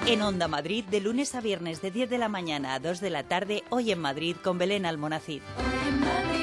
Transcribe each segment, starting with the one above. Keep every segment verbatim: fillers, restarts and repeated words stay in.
En Onda Madrid, de lunes a viernes de diez de la mañana a dos de la tarde, Hoy en Madrid con Belén Almonacid. Hoy en Madrid.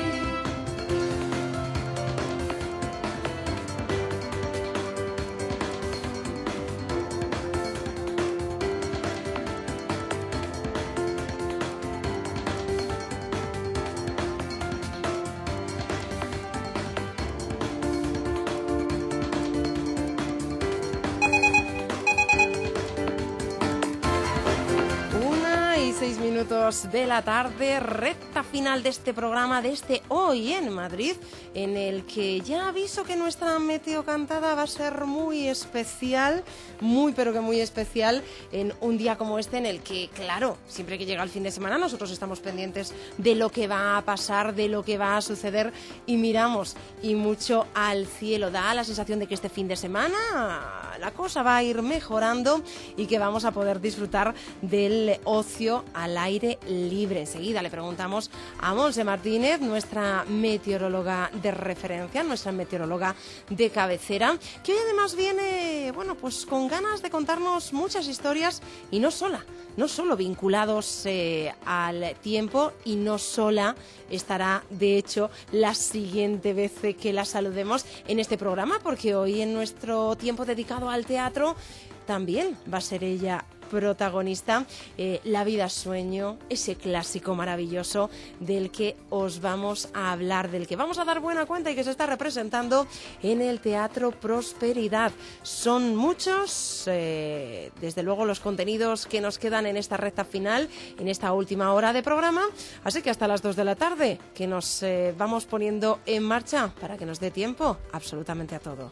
De la tarde, recta final de este programa, de este Hoy en Madrid, en el que ya aviso que nuestra meteo cantada va a ser muy especial, muy pero que muy especial, en un día como este en el que, claro, siempre que llega el fin de semana nosotros estamos pendientes de lo que va a pasar, de lo que va a suceder y miramos y mucho al cielo. Da la sensación de que este fin de semana la cosa va a ir mejorando y que vamos a poder disfrutar del ocio al aire libre. Enseguida le preguntamos a Monse Martínez, nuestra meteoróloga de referencia, nuestra meteoróloga de cabecera, que hoy además viene, bueno, pues con ganas de contarnos muchas historias y no sola, no solo vinculados eh, al tiempo y no sola estará, de hecho, la siguiente vez que la saludemos en este programa, porque hoy en nuestro tiempo dedicado al teatro también va a ser ella protagonista, eh, La vida sueño, ese clásico maravilloso del que os vamos a hablar, del que vamos a dar buena cuenta y que se está representando en el Teatro Prosperidad. Son muchos, eh, desde luego, los contenidos que nos quedan en esta recta final, en esta última hora de programa, así que hasta las dos de la tarde, que nos eh, vamos poniendo en marcha para que nos dé tiempo absolutamente a todo.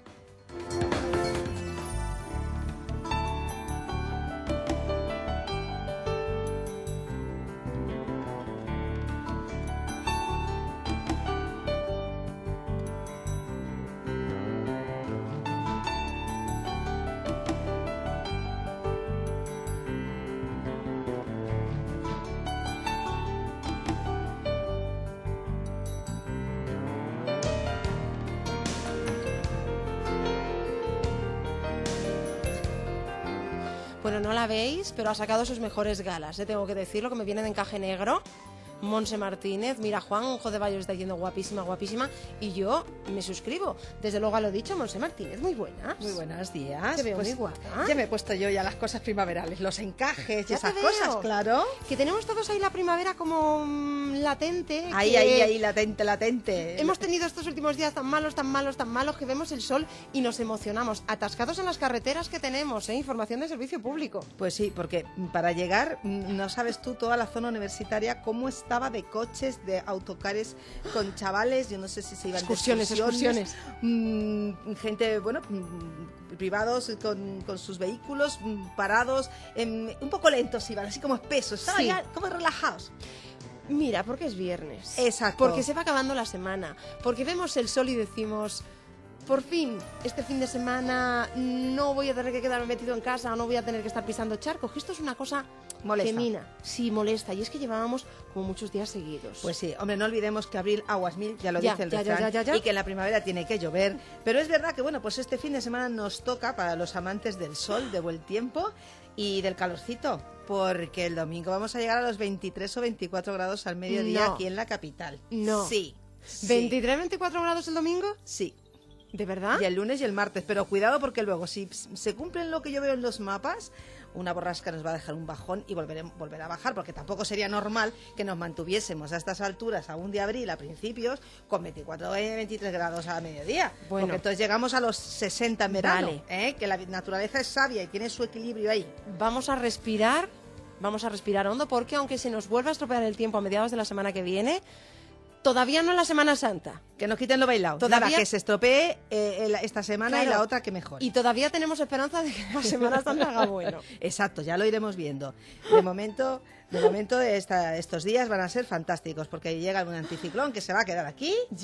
Bueno, no la veis, pero ha sacado sus mejores galas, ¿eh? Tengo que decirlo, que me viene de encaje negro. Monse Martínez, mira, Juanjo de Bayo está diciendo guapísima, guapísima, y yo me suscribo. Desde luego a lo dicho, Monse Martínez, muy buenas. Muy buenos días. Te veo pues, muy guapa. Ya me he puesto yo ya las cosas primaverales, los encajes y ya esas te veo. cosas, claro. Que tenemos todos ahí la primavera como mmm, latente. Ahí, que ahí, ahí, latente, latente. Hemos tenido estos últimos días tan malos, tan malos, tan malos, que vemos el sol y nos emocionamos. Atascados en las carreteras que tenemos, ¿eh? Información de servicio público. Pues sí, porque para llegar, no sabes tú, toda la zona universitaria, cómo estaba de coches, de autocares con chavales, yo no sé si se iban excursiones, de excursiones, excursiones. Mmm, gente, bueno, mmm, privados con, con sus vehículos mmm, parados, eh, un poco lentos iban, así como espesos, estaban sí. ya como relajados. Mira, porque es viernes. Exacto. Porque se va acabando la semana. Porque vemos el sol y decimos, por fin, este fin de semana no voy a tener que quedarme metido en casa o no voy a tener que estar pisando charcos. Que esto es una cosa molesta. Gemina. Sí, molesta. Y es que llevábamos como muchos días seguidos. Pues sí, hombre, no olvidemos que abril aguas mil, ya lo ya, dice el ya, refrán, ya, ya, ya. y que en la primavera tiene que llover. Pero es verdad que, bueno, pues este fin de semana nos toca para los amantes del sol, de buen tiempo y del calorcito. Porque el domingo vamos a llegar a los veintitrés o veinticuatro grados al mediodía no. aquí en la capital. No. Sí. sí. ¿veintitrés, veinticuatro grados el domingo? Sí. ¿De verdad? Y el lunes y el martes. Pero cuidado porque luego, si se cumplen lo que yo veo en los mapas, una borrasca nos va a dejar un bajón y volveremos, volverá a bajar, porque tampoco sería normal que nos mantuviésemos a estas alturas, aún de abril, a principios, con veinticuatro, veintitrés grados a mediodía. Bueno. Porque entonces llegamos a los sesenta en verano, Vale. ¿eh? Que la naturaleza es sabia y tiene su equilibrio ahí. Vamos a respirar, vamos a respirar hondo, porque aunque se nos vuelva a estropear el tiempo a mediados de la semana que viene, todavía no es la Semana Santa. Que nos quiten lo bailado. Todavía Nada, que se estropee eh, esta semana, claro. Y la otra que mejor. Y todavía tenemos esperanza de que la Semana Santa haga bueno. Exacto, ya lo iremos viendo. De momento, de momento esta, estos días van a ser fantásticos, porque llega algún anticiclón que se va a quedar aquí. Ya.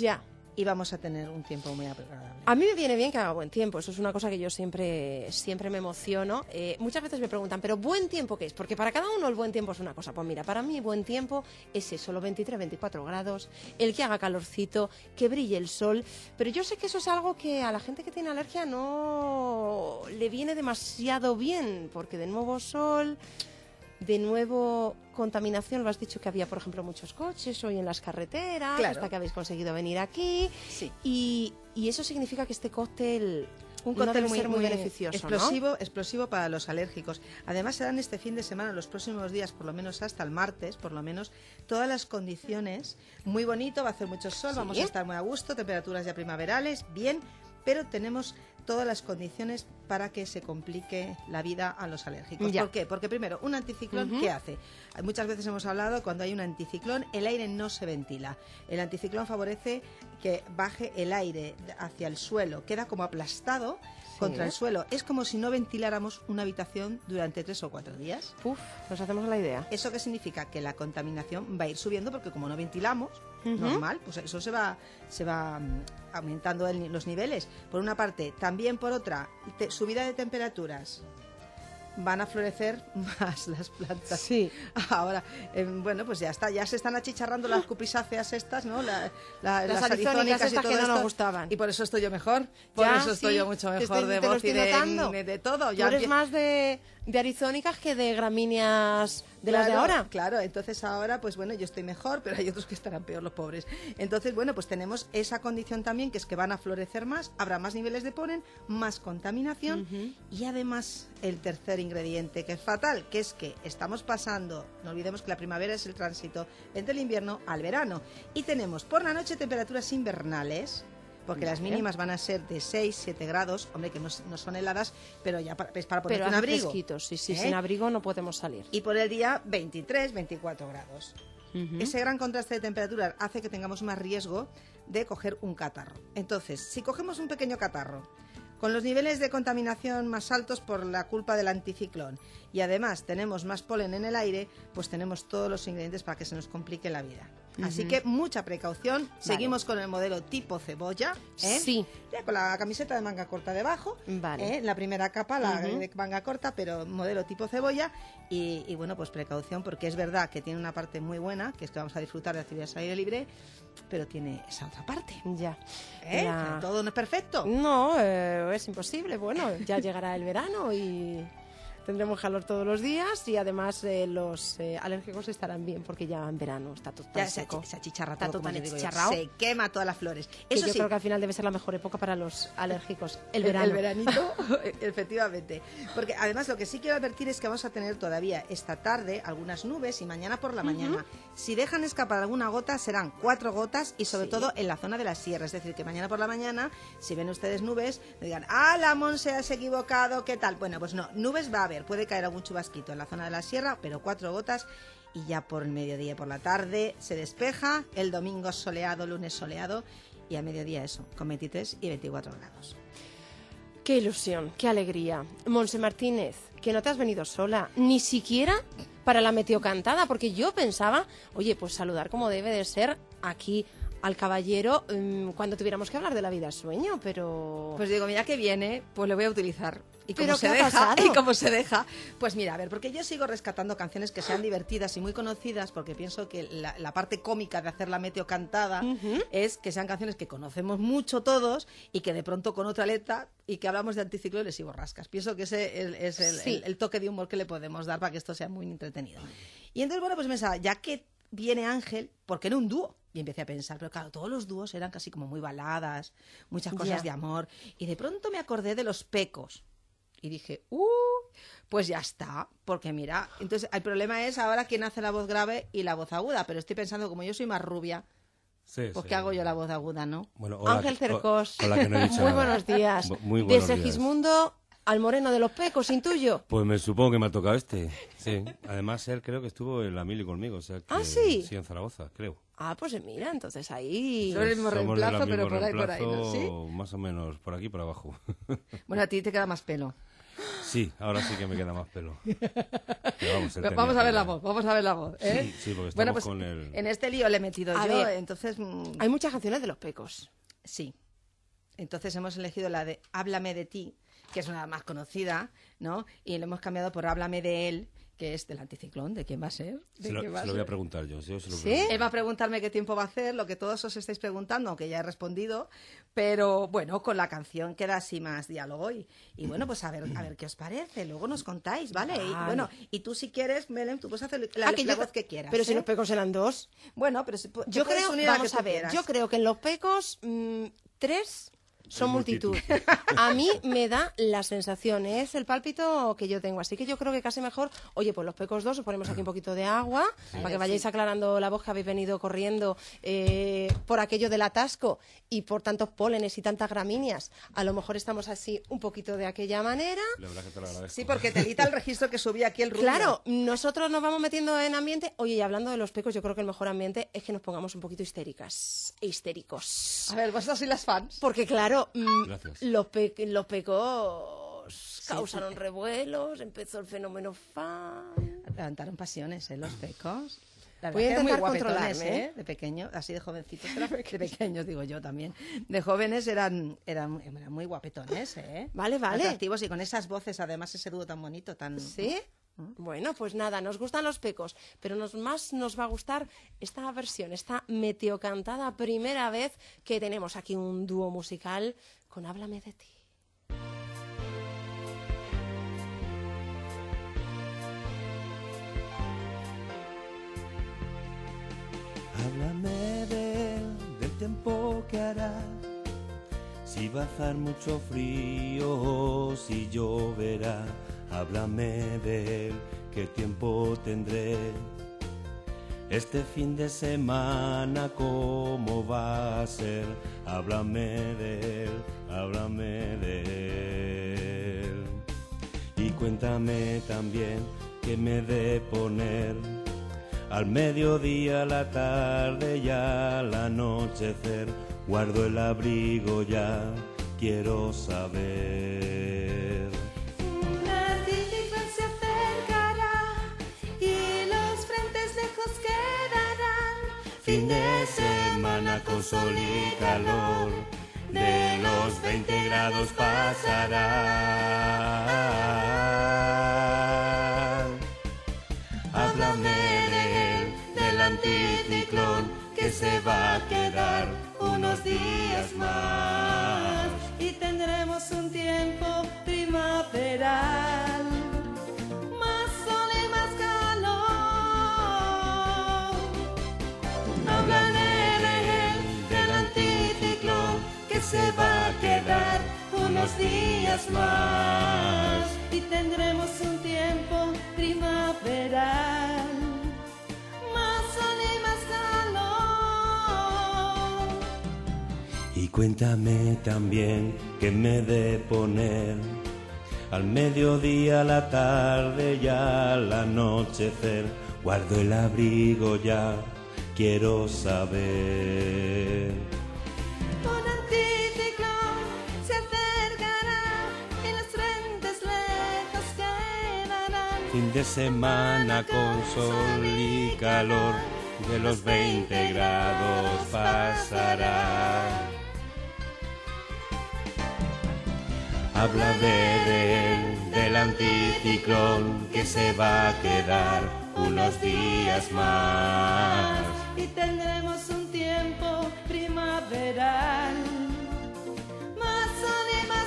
y vamos a tener un tiempo muy agradable. A mí me viene bien que haga buen tiempo, eso es una cosa que yo siempre, siempre me emociono. Eh, muchas veces me preguntan, ¿pero buen tiempo qué es? Porque para cada uno el buen tiempo es una cosa. Pues mira, para mí buen tiempo es eso, los veintitrés, veinticuatro grados, el que haga calorcito, que brille el sol. Pero yo sé que eso es algo que a la gente que tiene alergia no le viene demasiado bien, porque de nuevo sol... De nuevo, contaminación, lo has dicho que había, por ejemplo, muchos coches hoy en las carreteras, claro. hasta que habéis conseguido venir aquí. Sí. Y, y eso significa que este cóctel, un no cóctel debe muy, ser muy, muy beneficioso, explosivo, ¿no? explosivo para los alérgicos. Además, serán este fin de semana, los próximos días, por lo menos hasta el martes, por lo menos, todas las condiciones. Muy bonito, va a hacer mucho sol, ¿Sí? Vamos a estar muy a gusto, temperaturas ya primaverales, bien, pero tenemos todas las condiciones para que se complique la vida a los alérgicos. Ya. ¿Por qué? Porque primero, un anticiclón, Uh-huh. ¿qué hace? Muchas veces hemos hablado, cuando hay un anticiclón, el aire no se ventila. El anticiclón favorece que baje el aire hacia el suelo, queda como aplastado contra el suelo. Es como si no ventiláramos una habitación durante tres o cuatro días. Uf, nos hacemos la idea. ¿Eso qué significa? Que la contaminación va a ir subiendo porque como no ventilamos, Uh-huh. normal, pues eso se va, se va mm, aumentando el- los niveles. Por una parte, también por otra, te- subida de temperaturas. Van a florecer más las plantas. Sí. Ahora, eh, bueno, pues ya está, ya se están achicharrando las cupisáceas estas, ¿no? La- la- Las las arizónicas arizónicas y estas todo que no nos esto. gustaban. Y por eso estoy yo mejor. Por Ya, eso estoy sí, yo mucho te mejor estoy- de te lo voz y estoy de, notando. de, de todo. Tú Ya eres empie- más de, de arizónicas que de gramíneas de las de Claro, ahora. Claro, entonces ahora, pues bueno, yo estoy mejor, pero hay otros que estarán peor, los pobres. Entonces, bueno, pues tenemos esa condición también, que es que van a florecer más, habrá más niveles de polen, más contaminación, Ujú. y además el tercer ingrediente, que es fatal, que es que estamos pasando, no olvidemos que la primavera es el tránsito entre el invierno al verano, y tenemos por la noche temperaturas invernales, porque las Vale. mínimas van a ser de seis, siete grados, hombre, que no, no son heladas, pero ya para, es para ponerte Pero un hace abrigo. fresquito, sí, sí, ¿eh? sin abrigo no podemos salir. Y por el día veintitrés, veinticuatro grados. Ujú. Ese gran contraste de temperaturas hace que tengamos más riesgo de coger un catarro. Entonces, si cogemos un pequeño catarro, con los niveles de contaminación más altos por la culpa del anticiclón, y además tenemos más polen en el aire, pues tenemos todos los ingredientes para que se nos complique la vida. Así Ujú. que mucha precaución. Seguimos con el modelo tipo cebolla, ¿eh? Sí. Ya con la camiseta de manga corta debajo, Vale. ¿eh? La primera capa, la Ujú. de manga corta, pero modelo tipo cebolla. Y, y bueno, pues precaución, porque es verdad que tiene una parte muy buena, que es que vamos a disfrutar de actividades al aire libre, pero tiene esa otra parte. Ya. ¿eh? La- Todo no es perfecto. No, eh, es imposible. Bueno, ya llegará el verano y tendremos calor todos los días y además eh, los eh, alérgicos estarán bien porque ya en verano está todo tan Ya se, seco. achi- se achicharra Está todo, todo como tan yo digo yo. achicharrado. Se quema todas las flores. Que Eso yo sí, creo que al final debe ser la mejor época para los alérgicos, el El- verano. El veranito, efectivamente. Porque además lo que sí quiero advertir es que vamos a tener todavía esta tarde algunas nubes y mañana por la mañana. Si dejan escapar alguna gota, serán cuatro gotas y sobre Sí. todo en la zona de la sierra. Es decir, que mañana por la mañana, si ven ustedes nubes, no digan, ah, la Monse has equivocado, ¿qué tal? Bueno, pues no, nubes va a haber, puede caer algún chubasquito en la zona de la sierra, pero cuatro gotas. Y ya por el mediodía y por la tarde se despeja, el domingo soleado, lunes soleado, y a mediodía eso, con veintitrés y veinticuatro grados. Qué ilusión, qué alegría. Monse Martínez, que no te has venido sola, ni siquiera para la meteocantada, porque yo pensaba, oye, pues saludar como debe de ser aquí al caballero um, cuando tuviéramos que hablar de la vida sueño, pero... Pues digo, mira que viene, pues lo voy a utilizar. Y ¿Pero como se qué ha deja, pasado? y como se deja, pues mira, a ver, porque yo sigo rescatando canciones que sean divertidas y muy conocidas, porque pienso que la, la parte cómica de hacer la meteo cantada Ujú. es que sean canciones que conocemos mucho todos y que de pronto con otra letra y que hablamos de anticiclones y borrascas. Pienso que ese el- es el, Sí. el- el toque de humor que le podemos dar para que esto sea muy entretenido. Y entonces, bueno, pues pensaba, ya que viene Ángel, ¿por qué no un dúo? Y empecé a pensar, pero claro, todos los dúos eran casi como muy baladas, muchas cosas Ya. de amor. Y de pronto me acordé de los Pecos. Y dije, uh, pues ya está, porque mira, entonces el problema es ahora quién hace la voz grave y la voz aguda, pero estoy pensando, como yo soy más rubia, Sí, pues sí. ¿qué hago yo la voz aguda, no? Bueno, hola, Ángel que- Cercós, hola, que no he dicho muy nada. buenos días. Bu- Muy de buenos días. Segismundo al moreno de los pecos, intuyo. Pues me supongo que me ha tocado este, sí. Además, él creo que estuvo en la mili conmigo, o sea que... ¿Ah, sí? Sí, en Zaragoza, creo. Ah, pues mira, entonces ahí... Sobre el mismo Somos del reemplazo, pero mismo por ahí, por ahí, ¿no? reemplazo, más o menos, por aquí, por abajo. Bueno, a ti te queda más pelo. Sí, ahora sí que me queda más pelo. Pero vamos, él tenía Vamos a ver la pelo. voz, vamos a ver la voz. ¿eh? Sí, sí, porque Bueno, estamos pues con el... en este lío le he metido A yo, ver. entonces... mm, Hay muchas canciones de los pecos. Sí. Entonces hemos elegido la de Háblame de ti, que es una más conocida, ¿no? Y lo hemos cambiado por Háblame de él, que es del anticiclón. ¿De quién va a ser? ¿De Se lo, quién va se a lo voy a ser? preguntar yo. yo se lo ¿Sí? pregunto. Él va a preguntarme qué tiempo va a hacer, lo que todos os estáis preguntando, aunque ya he respondido, pero bueno, con la canción queda así más diálogo y, y bueno, pues a ver, a ver qué os parece, luego nos contáis, ¿vale? Y Vale. bueno, y tú si quieres, Belén, tú puedes hacer la, Ah, que la yo- voz que quieras. Pero si ¿eh? los pecos eran dos. Bueno, pero si, pu- te Yo puedes creo, unir a la vamos que tú a ver, quieras. yo creo que en los pecos mm, tres son Hay multitud. multitud. A mí me da la sensación, es el pálpito que yo tengo. Así que yo creo que casi mejor, oye, pues los pecos dos, os ponemos aquí un poquito de agua para que vayáis aclarando la voz, que habéis venido corriendo eh, por aquello del atasco y por tantos pólenes y tantas gramíneas. A lo mejor estamos así un poquito de aquella manera. La verdad que te lo agradezco. Sí, porque te edita el registro que subí aquí el rubio. Claro, nosotros nos vamos metiendo en ambiente. Oye, y hablando de los pecos, yo creo que el mejor ambiente es que nos pongamos un poquito histéricas e histéricos. A ver, vosotros sois las fans. Porque claro, mm, Gracias. los, pe- los pecos causaron revuelos, empezó el fenómeno fan. Levantaron pasiones, ¿eh? Los pecos. La verdad Voy a que eran muy intentar guapetones, controlarme, ¿eh? De pequeños, así de jovencitos. Eran, de pequeños, digo yo también. De jóvenes eran, eran, eran muy guapetones, ¿eh? Vale, vale. Atractivos y con esas voces, además, ese dúo tan bonito, tan... ¿Sí? Bueno, pues nada, nos gustan los pecos, pero nos, más nos va a gustar esta versión, esta meteocantada, primera vez que tenemos aquí un dúo musical con Háblame de ti. Háblame de, del tiempo que hará, si va a hacer mucho frío o si lloverá. Háblame de él, qué tiempo tendré. Este fin de semana, ¿cómo va a ser? Háblame de él, háblame de él. Y cuéntame también qué me he de poner al mediodía, a la tarde y al anochecer. Guardo el abrigo ya, quiero saber. Un anticiclón se acercará y los frentes lejos quedarán. Fin de semana con sol y calor, de los veinte grados pasará. Háblame de él, del anticiclón que se va a quedar unos días más. Y tendremos un tiempo primaveral, más sol y más calor. Háblame de él, del anticiclón que se va a quedar unos días más. Y tendremos un tiempo primaveral, más sol y más calor. Y cuéntame también qué me he de poner al mediodía, a la tarde y al anochecer. Guardo el abrigo ya, quiero saber. Un anticiclón se acercará y las frentes lejos quedarán. Fin de semana con sol y calor, de los veinte grados pasará. Háblame de él, del anticiclón que se va a quedar unos días más. Y tendremos un tiempo primaveral, más sol y más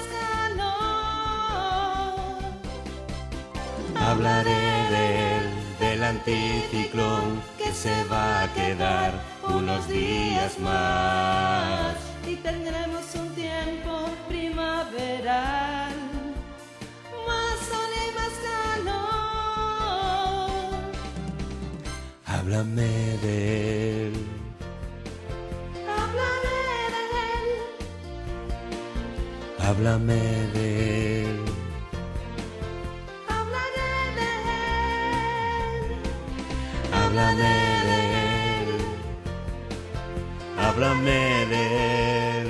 calor. Hablaré de él, del anticiclón que se va a quedar unos días más. Y tendremos un tiempo primaveral, más sol y más calor. Háblame de él, Hablaré de él, háblame de él, hablaré de él. háblame de él, háblame de él.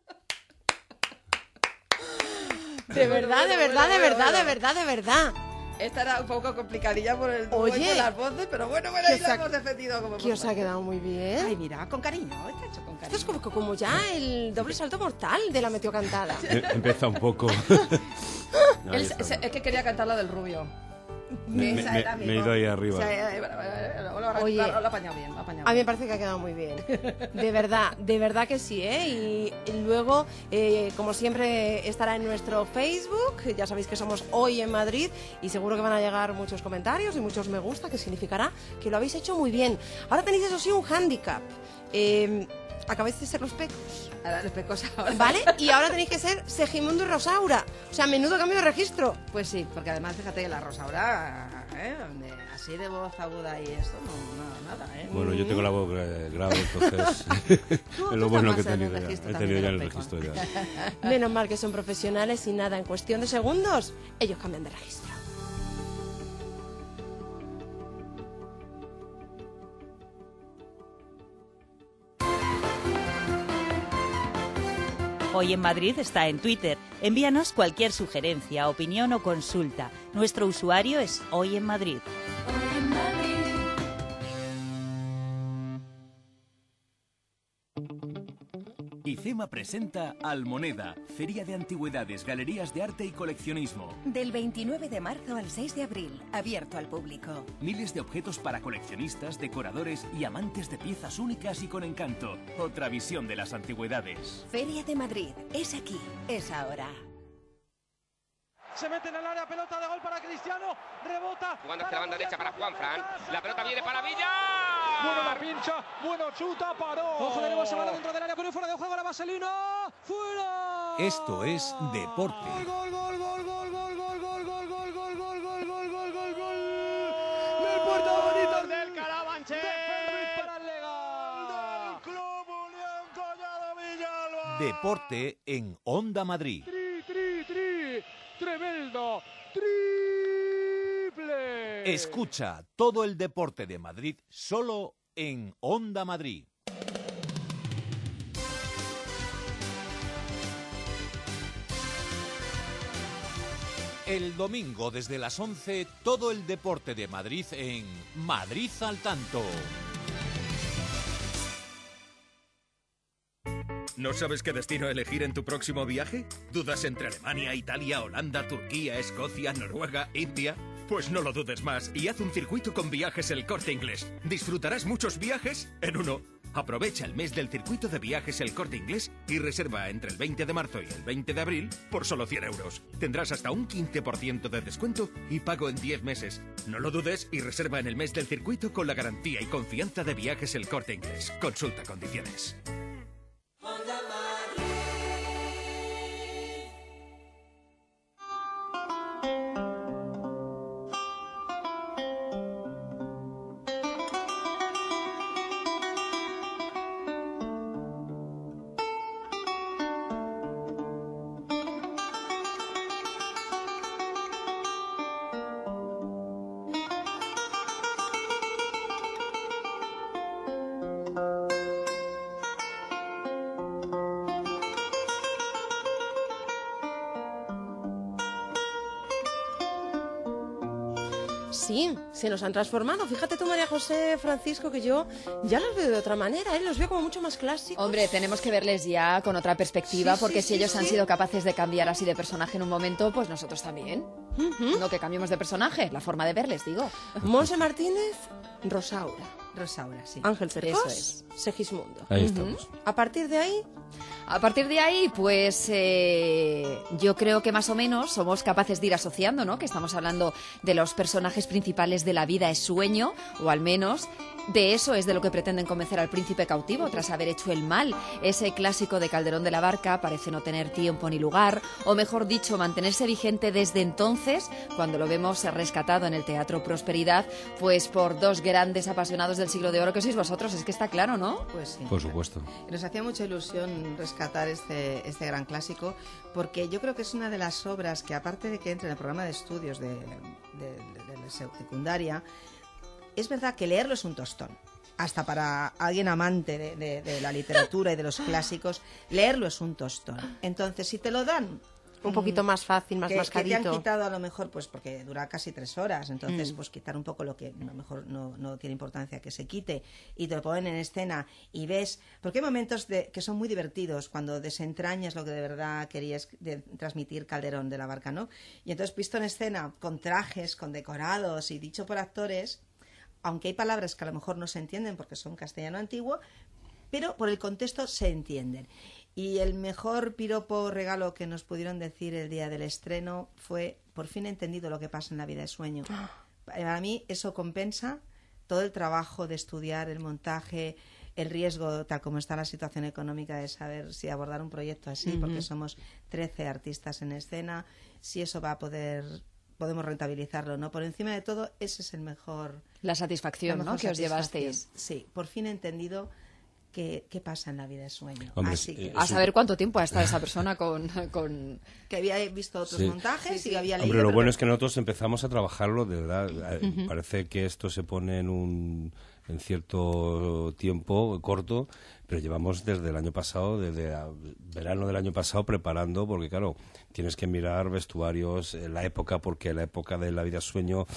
De verdad, de verdad, de verdad, de verdad, de verdad. Esta era un poco complicadilla por el Oye, por las voces, pero bueno, bueno, ahí la hemos defendido como Que os ha quedado muy bien. Ay, mira, con cariño, está hecho con cariño. Esto es como, como ya el doble salto mortal de la meteocantada. Em- Empieza un poco. Ahí Él, estamos. es que quería cantar la del rubio. Me, me- Esa me- era mi me he ido voz. ahí arriba. O sea, eh, bueno, bueno, bueno, lo ha- Oye. lo ha- lo ha apañado bien, lo ha apañado A mí me bien. parece que ha quedado muy bien. De verdad, de verdad que sí, ¿eh? Y, y luego, eh, como siempre, estará en nuestro Facebook. Ya sabéis que somos Hoy en Madrid y seguro que van a llegar muchos comentarios y muchos me gusta, que significará que lo habéis hecho muy bien. Ahora tenéis, eso sí, un hándicap. Eh, acabáis de ser los pecos, Ahora los pecos ahora. ¿vale? Y ahora tenéis que ser Segimundo y Rosaura. O sea, menudo cambio de registro. Pues sí, porque además fíjate que la Rosaura, ¿eh? Donde así de voz aguda y esto, no, nada, nada, ¿eh? Bueno, yo tengo la voz gra- grave, entonces Tú- es lo tú bueno que he estás en el tenido ya. registro He también tenido de ya en los el pecos. registro ya. Menos mal que son profesionales y nada, en cuestión de segundos, ellos cambian de registro. Hoy en Madrid está en Twitter. Envíanos cualquier sugerencia, opinión o consulta. Nuestro usuario es Hoy en Madrid. ICEMA presenta Almoneda, Feria de Antigüedades, Galerías de Arte y Coleccionismo. Del veintinueve de marzo al seis de abril, abierto al público. Miles de objetos para coleccionistas, decoradores y amantes de piezas únicas y con encanto. Otra visión de las antigüedades. Feria de Madrid, es aquí, es ahora. Se mete en el área, pelota de gol para Cristiano, rebota. Jugando hacia la banda derecha para Juanfran. La pelota viene para Villa. Bueno la pincha, bueno chuta, paró. Ojo de nuevo, se va dentro del área, con un fuera de juego la vaselina. ¡Fuera! Esto es Deporte. Gol, gol, gol, gol, gol, gol, gol, gol, gol, gol, gol, gol, gol, gol, gol, gol. Del Puerto Bonito del Carabanchel. Para el Lega. Del Club Unión Collado Villalba. Deporte en Onda Madrid. Tri, tri, tri. Tremendo. Triple. Escucha todo el deporte de Madrid solo en Onda Madrid. El domingo desde las once, todo el deporte de Madrid en Madrid al Tanto. ¿No sabes qué destino elegir en tu próximo viaje? ¿Dudas entre Alemania, Italia, Holanda, Turquía, Escocia, Noruega, India? Pues no lo dudes más y haz un circuito con Viajes El Corte Inglés. Disfrutarás muchos viajes en uno. Aprovecha el mes del circuito de Viajes El Corte Inglés y reserva entre el veinte de marzo y el veinte de abril por solo cien euros. Tendrás hasta un quince por ciento de descuento y pago en diez meses. No lo dudes y reserva en el mes del circuito con la garantía y confianza de Viajes El Corte Inglés. Consulta condiciones. Sí, se nos han transformado. Fíjate tú, María José, Francisco, que yo ya los veo de otra manera, ¿eh? Los veo como mucho más clásicos. Hombre, tenemos que verles ya con otra perspectiva, Sí, porque sí, si sí, ellos han sí. sido capaces de cambiar así de personaje en un momento, pues nosotros también. Uh-huh. No que cambiemos de personaje, la forma de verles, digo. Monse Martínez, Rosaura. Rosaura, sí. Ángel Cercos, Eso es. Segismundo. Ahí estamos. A partir de ahí, A partir de ahí, pues eh, yo creo que más o menos somos capaces de ir asociando, ¿no? Que estamos hablando de los personajes principales de La vida es sueño, o al menos de eso es de lo que pretenden convencer al príncipe cautivo tras haber hecho el mal. Ese clásico de Calderón de la Barca parece no tener tiempo ni lugar, o mejor dicho, mantenerse vigente desde entonces, cuando lo vemos rescatado en el Teatro Prosperidad, pues por dos grandes apasionados del siglo de oro que sois vosotros, es que está claro, ¿no? Pues sí. Por supuesto. Y nos hacía mucha ilusión rescatar este, este gran clásico, porque yo creo que es una de las obras que, aparte de que entre en el programa de estudios de, de, de- de la secundaria, es verdad que leerlo es un tostón. Hasta para alguien amante de, de- de la literatura y de los clásicos, leerlo es un tostón. Entonces, si te lo dan un poquito más fácil, más que, mascadito. que te han quitado a lo mejor, pues porque dura casi tres horas, entonces Mm. pues quitar un poco lo que a lo mejor no, no tiene importancia que se quite y te lo ponen en escena y ves, porque hay momentos de, que son muy divertidos cuando desentrañas lo que de verdad querías de, transmitir Calderón de la Barca, ¿no? Y entonces visto en escena con trajes, con decorados y dicho por actores, aunque hay palabras que a lo mejor no se entienden porque son castellano antiguo, pero por el contexto se entienden. Y el mejor piropo regalo que nos pudieron decir el día del estreno fue: por fin he entendido lo que pasa en la vida de sueño. Para mí eso compensa todo el trabajo de estudiar el montaje, el riesgo, tal como está la situación económica, de saber si abordar un proyecto así, Ujú. porque somos trece artistas en escena, si eso va a poder, podemos rentabilizarlo, ¿no? Por encima de todo, ese es el mejor... La satisfacción, la ¿no?, mejor que os satisfacción. llevasteis. Sí, por fin he entendido qué, qué pasa en la vida de sueño. Hombre, Así es- que... A saber cuánto tiempo ha estado esa persona con... con... que había visto otros Sí. montajes Sí, y sí. había leído... Hombre, lo pero bueno que- es que nosotros empezamos a trabajarlo, de verdad. eh, Ujú. Parece que esto se pone en un en cierto tiempo corto, pero llevamos desde el año pasado, desde a- verano del año pasado, preparando, porque claro, tienes que mirar vestuarios, eh, la época, porque la época de la vida sueño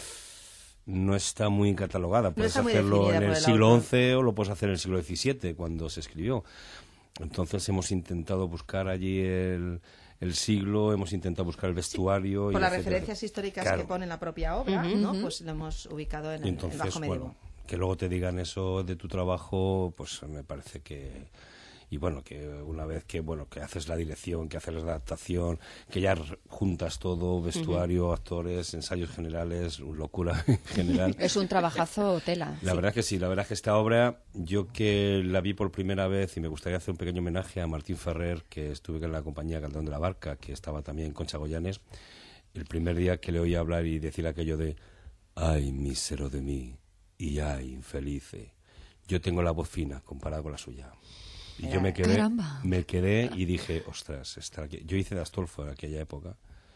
no está muy catalogada. Puedes está muy hacerlo definida en por el el siglo autor. once o lo puedes hacer en el siglo diecisiete, cuando se escribió. Entonces hemos intentado buscar allí el, el siglo, hemos intentado buscar el vestuario. Por y las etcétera. referencias históricas Claro. que pone la propia obra, Ujú, ¿no? ujú. Pues lo hemos ubicado en Y el, entonces, el bajo medievo. bueno, que luego te digan eso de tu trabajo, pues me parece que... Y bueno, que una vez que bueno que haces la dirección, que haces la adaptación, que ya r- juntas todo, vestuario, actores, ensayos generales, locura en general. Es un trabajazo tela. La verdad es que sí, la verdad es que esta obra, yo que la vi por primera vez, y me gustaría hacer un pequeño homenaje a Martín Ferrer, que estuve en la compañía Calderón de la Barca, que estaba también con Concha Goyanes, el primer día que le oí hablar y decir aquello de «Ay, mísero de mí, y ay, infelice, yo tengo la voz fina comparada con la suya». Y yo me quedé, Caramba. me quedé y dije, ostras, está aquí. Yo hice de Astolfo en aquella época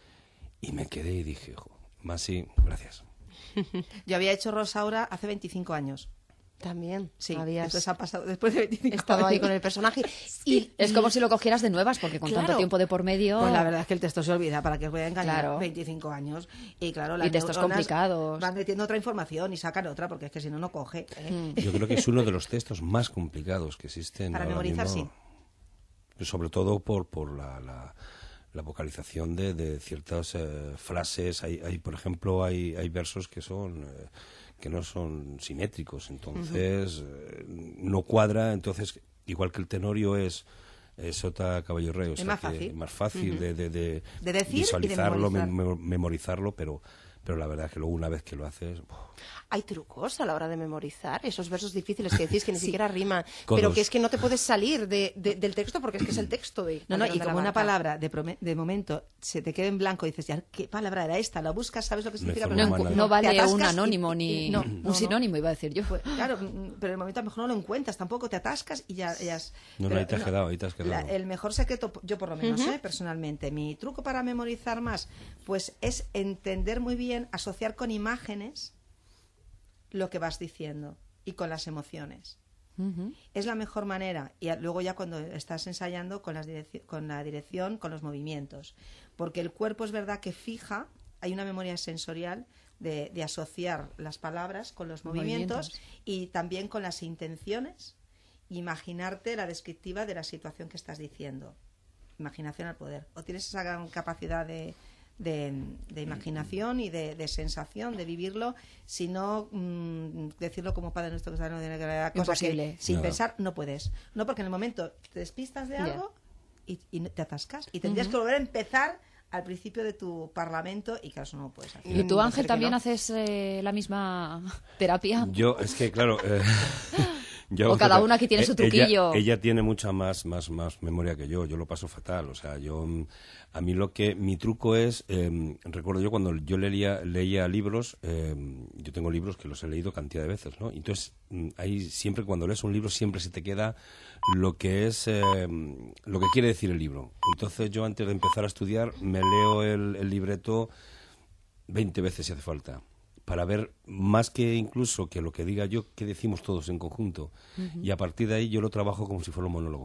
y me quedé y dije, jo, Masi, gracias. Yo había hecho Rosaura hace veinticinco años. También. Sí, habías entonces ha pasado después de veinticinco estado ahí años. con el personaje. Y Es como si lo cogieras de nuevas, porque con tanto Claro. tiempo de por medio... Pues la verdad es que el texto se olvida, para que os voy a engañar, Claro. veinticinco años. Y claro, Y las textos neuronas complicados. van metiendo otra información y sacan otra, porque es que si no, no coge. ¿eh? Yo creo que es uno de los textos más complicados que existen. Para ahora memorizar, mismo. Sobre todo por, por la, la, la vocalización de, de ciertas eh, frases. Hay, hay, por ejemplo, hay, hay versos que son... eh, que no son simétricos, entonces eh, no cuadra, entonces igual que el tenorio es es Sota Caballo Rey, o Es sea más que fácil. más fácil Ujú. de, de, de, De decir y de visualizarlo, memorizar. mem- mem- memorizarlo, pero pero la verdad es que luego una vez que lo haces, uf, hay trucos a la hora de memorizar esos versos difíciles que decís que ni Sí. siquiera riman, Codos. pero que es que no te puedes salir de, de- del texto porque es que es el texto de No, no, Calderón y de la como una Barca. palabra de, prome- de momento se te queda en blanco y dices, ya, ¿qué palabra era esta? La buscas, sabes lo que significa, forma pero No, humana. encu- no te vale atascas un y- anónimo y- ni y- no, un no, no. sinónimo, iba a decir yo. Pues, claro, mm, pero en el momento a lo mejor no lo encuentras tampoco, te atascas y ya... ya has- no, no, pero ahí te has quedado, ahí te has quedado. La- el mejor secreto, yo por lo menos, Ujú. ¿eh? personalmente, mi truco para memorizar más, pues es entender muy bien, asociar con imágenes lo que vas diciendo y con las emociones. Ujú. Es la mejor manera. Y a- luego ya cuando estás ensayando con, las direc- con la dirección, con los movimientos. Porque el cuerpo es verdad que fija, hay una memoria sensorial de, de asociar las palabras con los movimientos, Movimientos. y también con las intenciones. Imaginarte la descriptiva de la situación que estás diciendo. Imaginación al poder. O tienes esa gran capacidad de, de, de imaginación y de, de sensación, de vivirlo, si no mm, decirlo como Padre Nuestro que está en el cielo, que la cosa que Imposible. sin Nada. pensar no puedes. No, porque en el momento te despistas de Ya. algo y, y te atascas. Y tendrías Ujú. que volver a empezar al principio de tu parlamento y claro, eso no lo puedes hacer. ¿Y tú, Mm, Ángel, hacer que también no. haces eh, la misma terapia? Yo, es que claro... eh, yo- O cada una aquí tiene su eh, truquillo. Ella, ella tiene mucha más, más, más memoria que yo. Yo lo paso fatal. O sea, yo... mm, A mí lo que... Mi truco es... eh, recuerdo yo cuando yo leía, leía libros... eh, yo tengo libros que los he leído cantidad de veces, ¿no? Entonces, mm, ahí siempre cuando lees un libro siempre se te queda lo que es... eh, lo que quiere decir el libro. Entonces yo antes de empezar a estudiar me leo el, el libreto veinte veces si hace falta, para ver más que incluso que lo que diga yo, que decimos todos en conjunto. Y a partir de ahí yo lo trabajo como si fuera un monólogo.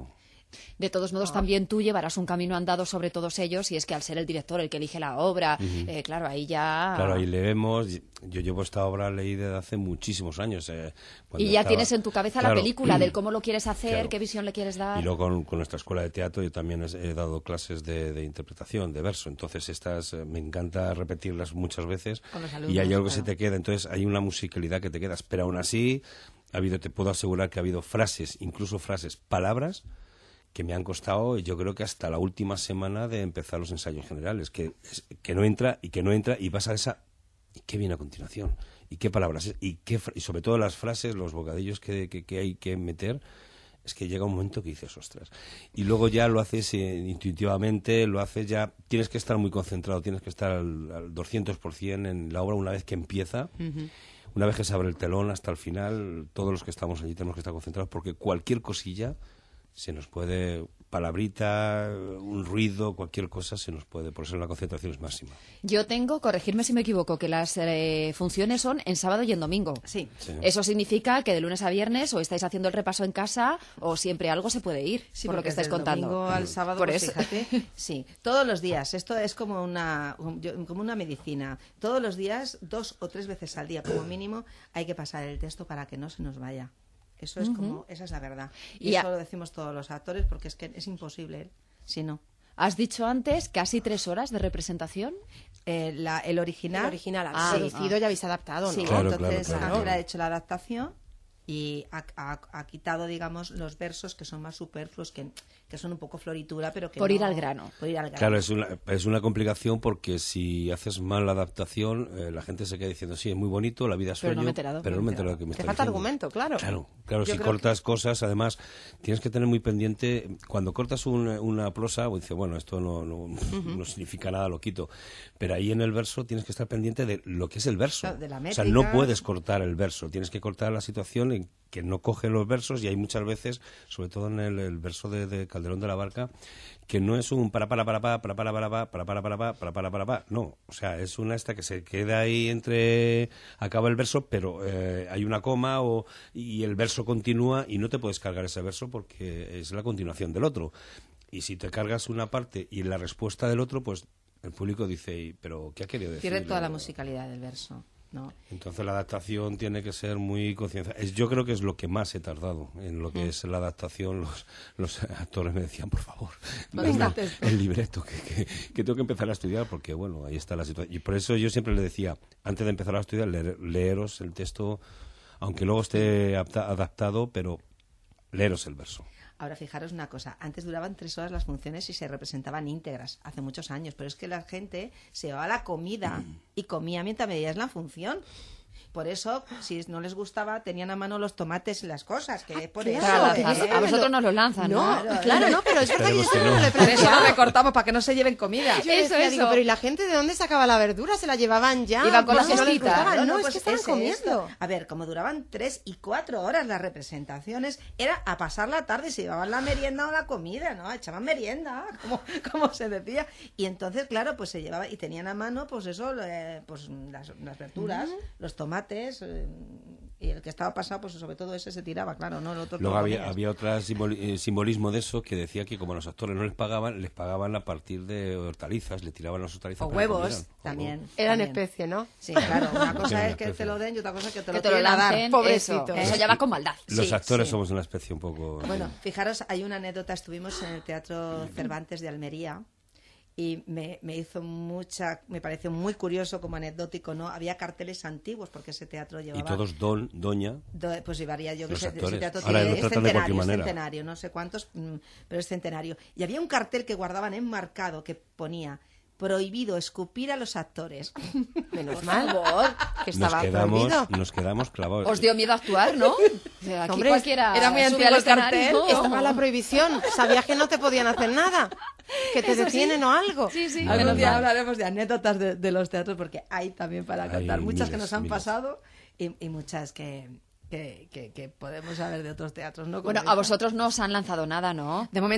De todos modos, oh. también tú llevarás un camino andado sobre todos ellos, y es que al ser el director el que elige la obra, uh-huh. eh, claro, ahí ya... Claro, ahí leemos. Yo llevo esta obra leída desde hace muchísimos años. Eh, y ya estaba... tienes en tu cabeza claro. la película, del cómo lo quieres hacer, claro. qué visión le quieres dar. Y luego con, con nuestra escuela de teatro yo también he, he dado clases de, de interpretación, de verso. Entonces estas eh, me encanta repetirlas muchas veces. Con los alumnos, y hay algo que claro. se te queda. Entonces hay una musicalidad que te quedas. Pero aún así, ha habido, te puedo asegurar que ha habido frases, incluso frases, palabras, que me han costado, yo creo que hasta la última semana de empezar los ensayos generales, que, que no entra y que no entra y vas a esa... ¿Y qué viene a continuación? ¿Y qué palabras? ¿Y, qué, y sobre todo las frases, los bocadillos que, que, que hay que meter, es que llega un momento que dices, ostras. Y luego ya lo haces eh, intuitivamente, lo haces ya... Tienes que estar muy concentrado, tienes que estar al, al doscientos por ciento en la obra una vez que empieza. Uh-huh. Una vez que se abre el telón hasta el final, todos los que estamos allí tenemos que estar concentrados porque cualquier cosilla... se nos puede, palabrita, un ruido, cualquier cosa se nos puede, por eso la concentración es máxima. Yo tengo, corregirme si me equivoco, que las eh, funciones son en sábado y en domingo. Sí. sí. Eso significa que de lunes a viernes o estáis haciendo el repaso en casa o siempre algo se puede ir, sí, por lo que estáis contando. Domingo al sábado, por pues eso. fíjate, sí, todos los días. Esto es como una, como una medicina. Todos los días, dos o tres veces al día, como mínimo, hay que pasar el texto para que no se nos vaya. Eso es uh-huh. como, esa es la verdad. Y, y eso a... lo decimos todos los actores porque es que es imposible, si no. ¿Has dicho antes casi tres horas de representación? Eh, la, el original. El original, habéis ah, traducido ah. y habéis adaptado, ¿no? Sí, claro, entonces claro, claro, Ángela claro. ha hecho la adaptación y ha, ha, ha quitado, digamos, los versos que son más superfluos, que, que son un poco floritura, pero que Por no, ir al grano. Por ir al grano. Claro, es una, es una complicación porque si haces mal la adaptación, eh, la gente se queda diciendo, sí, es muy bonito, la vida es sueño, pero no me he enterado. pero no me he enterado de que me Te está falta diciendo. argumento, claro. Claro, claro, Yo si creo cortas que... cosas, además, tienes que tener muy pendiente, cuando cortas un, una prosa, o dices, bueno, esto no, no, uh-huh. no significa nada, lo quito, pero ahí en el verso tienes que estar pendiente de lo que es el verso. De la o métrica. sea, no puedes cortar el verso, tienes que cortar la situación en que no coge los versos, y hay muchas veces, sobre todo en el, el verso de, de Calderón de la Barca, que no es un para para para para para para para para para para para para para para para no, o sea, es una esta que se queda ahí entre acaba el verso, pero eh, hay una coma o y el verso continúa y no te puedes cargar ese verso porque es la continuación del otro. Y si te cargas una parte y la respuesta del otro, pues el público dice, pero ¿qué ha querido decir? Pierde toda la musicalidad del verso. No. Entonces la adaptación tiene que ser muy consciente. Es, yo creo que es lo que más he tardado en lo que mm. es la adaptación. Los, los actores me decían, por favor, dame el libreto, que, que, que tengo que empezar a estudiar porque, bueno, ahí está la situación. Y por eso yo siempre le decía, antes de empezar a estudiar, leer, leeros el texto, aunque luego esté adaptado, pero leeros el verso. Ahora, fijaros una cosa, antes duraban tres horas las funciones y se representaban íntegras, hace muchos años, pero es que la gente se llevaba la comida y comía mientras veías la función. Por eso, si no les gustaba, tenían a mano los tomates y las cosas, que ah, por claro, eso... Claro, a vosotros nos lo lanzan, ¿no? No, claro, claro, no, pero es verdad que yo que no no. lo he Por eso lo recortamos, para que no se lleven comida. Yo eso, decía, eso. Digo, pero ¿y la gente de dónde sacaba la verdura? ¿Se la llevaban ya? Iban con las no les cestitas. gustaba. No, No, no, es pues que estaban es comiendo. esto. A ver, como duraban tres y cuatro horas las representaciones, era a pasar la tarde y se llevaban la merienda o la comida, ¿no? Echaban merienda, como, como se decía. Y entonces, claro, pues se llevaba, y tenían a mano, pues eso, eh, pues las, las verduras, uh-huh. los tomates... Eh, y el que estaba pasado, pues sobre todo ese se tiraba, claro, ¿no? El otro Luego había, había otro simboli- eh, simbolismo de eso que decía que como los actores no les pagaban, les pagaban a partir de hortalizas, le tiraban las hortalizas. O para huevos, que comieran. también. O Eran también. especie, ¿no? Sí, claro, una cosa Eran es que especie. te lo den y otra cosa es que te que lo te lo quieren dar. lancen, pobrecito. Eso, eso ya va con maldad. Los Sí, actores sí. somos una especie un poco... Bueno, fijaros, hay una anécdota, estuvimos en el Teatro Cervantes de Almería y me, me hizo mucha, me pareció muy curioso como anecdótico, ¿no? Había carteles antiguos porque ese teatro llevaba... Y todos don, doña... Do, pues llevaría yo que Los sé, actores. ese teatro Ahora tiene, lo es tratan de cualquier centenario, es manera. centenario, no sé cuántos, mm, pero es centenario. Y había un cartel que guardaban enmarcado que ponía prohibido escupir a los actores. Menos mal, que estaba nos quedamos, prohibido. nos quedamos clavados. Os dio miedo actuar, ¿no? O sea, aquí Hombre, cualquiera era muy sube antiguo al el escenario. cartel, estaba la prohibición, sabías que no te podían hacer nada, que te Eso detienen sí. o algo. Sí, sí. Algún menos día mal. hablaremos de anécdotas de, de los teatros porque hay también para Hay contar muchas que miles, nos han miles. pasado y, y muchas que, que, que, que podemos saber de otros teatros, ¿no? Como Bueno, esta. a vosotros no os han lanzado nada, ¿no? De momento no.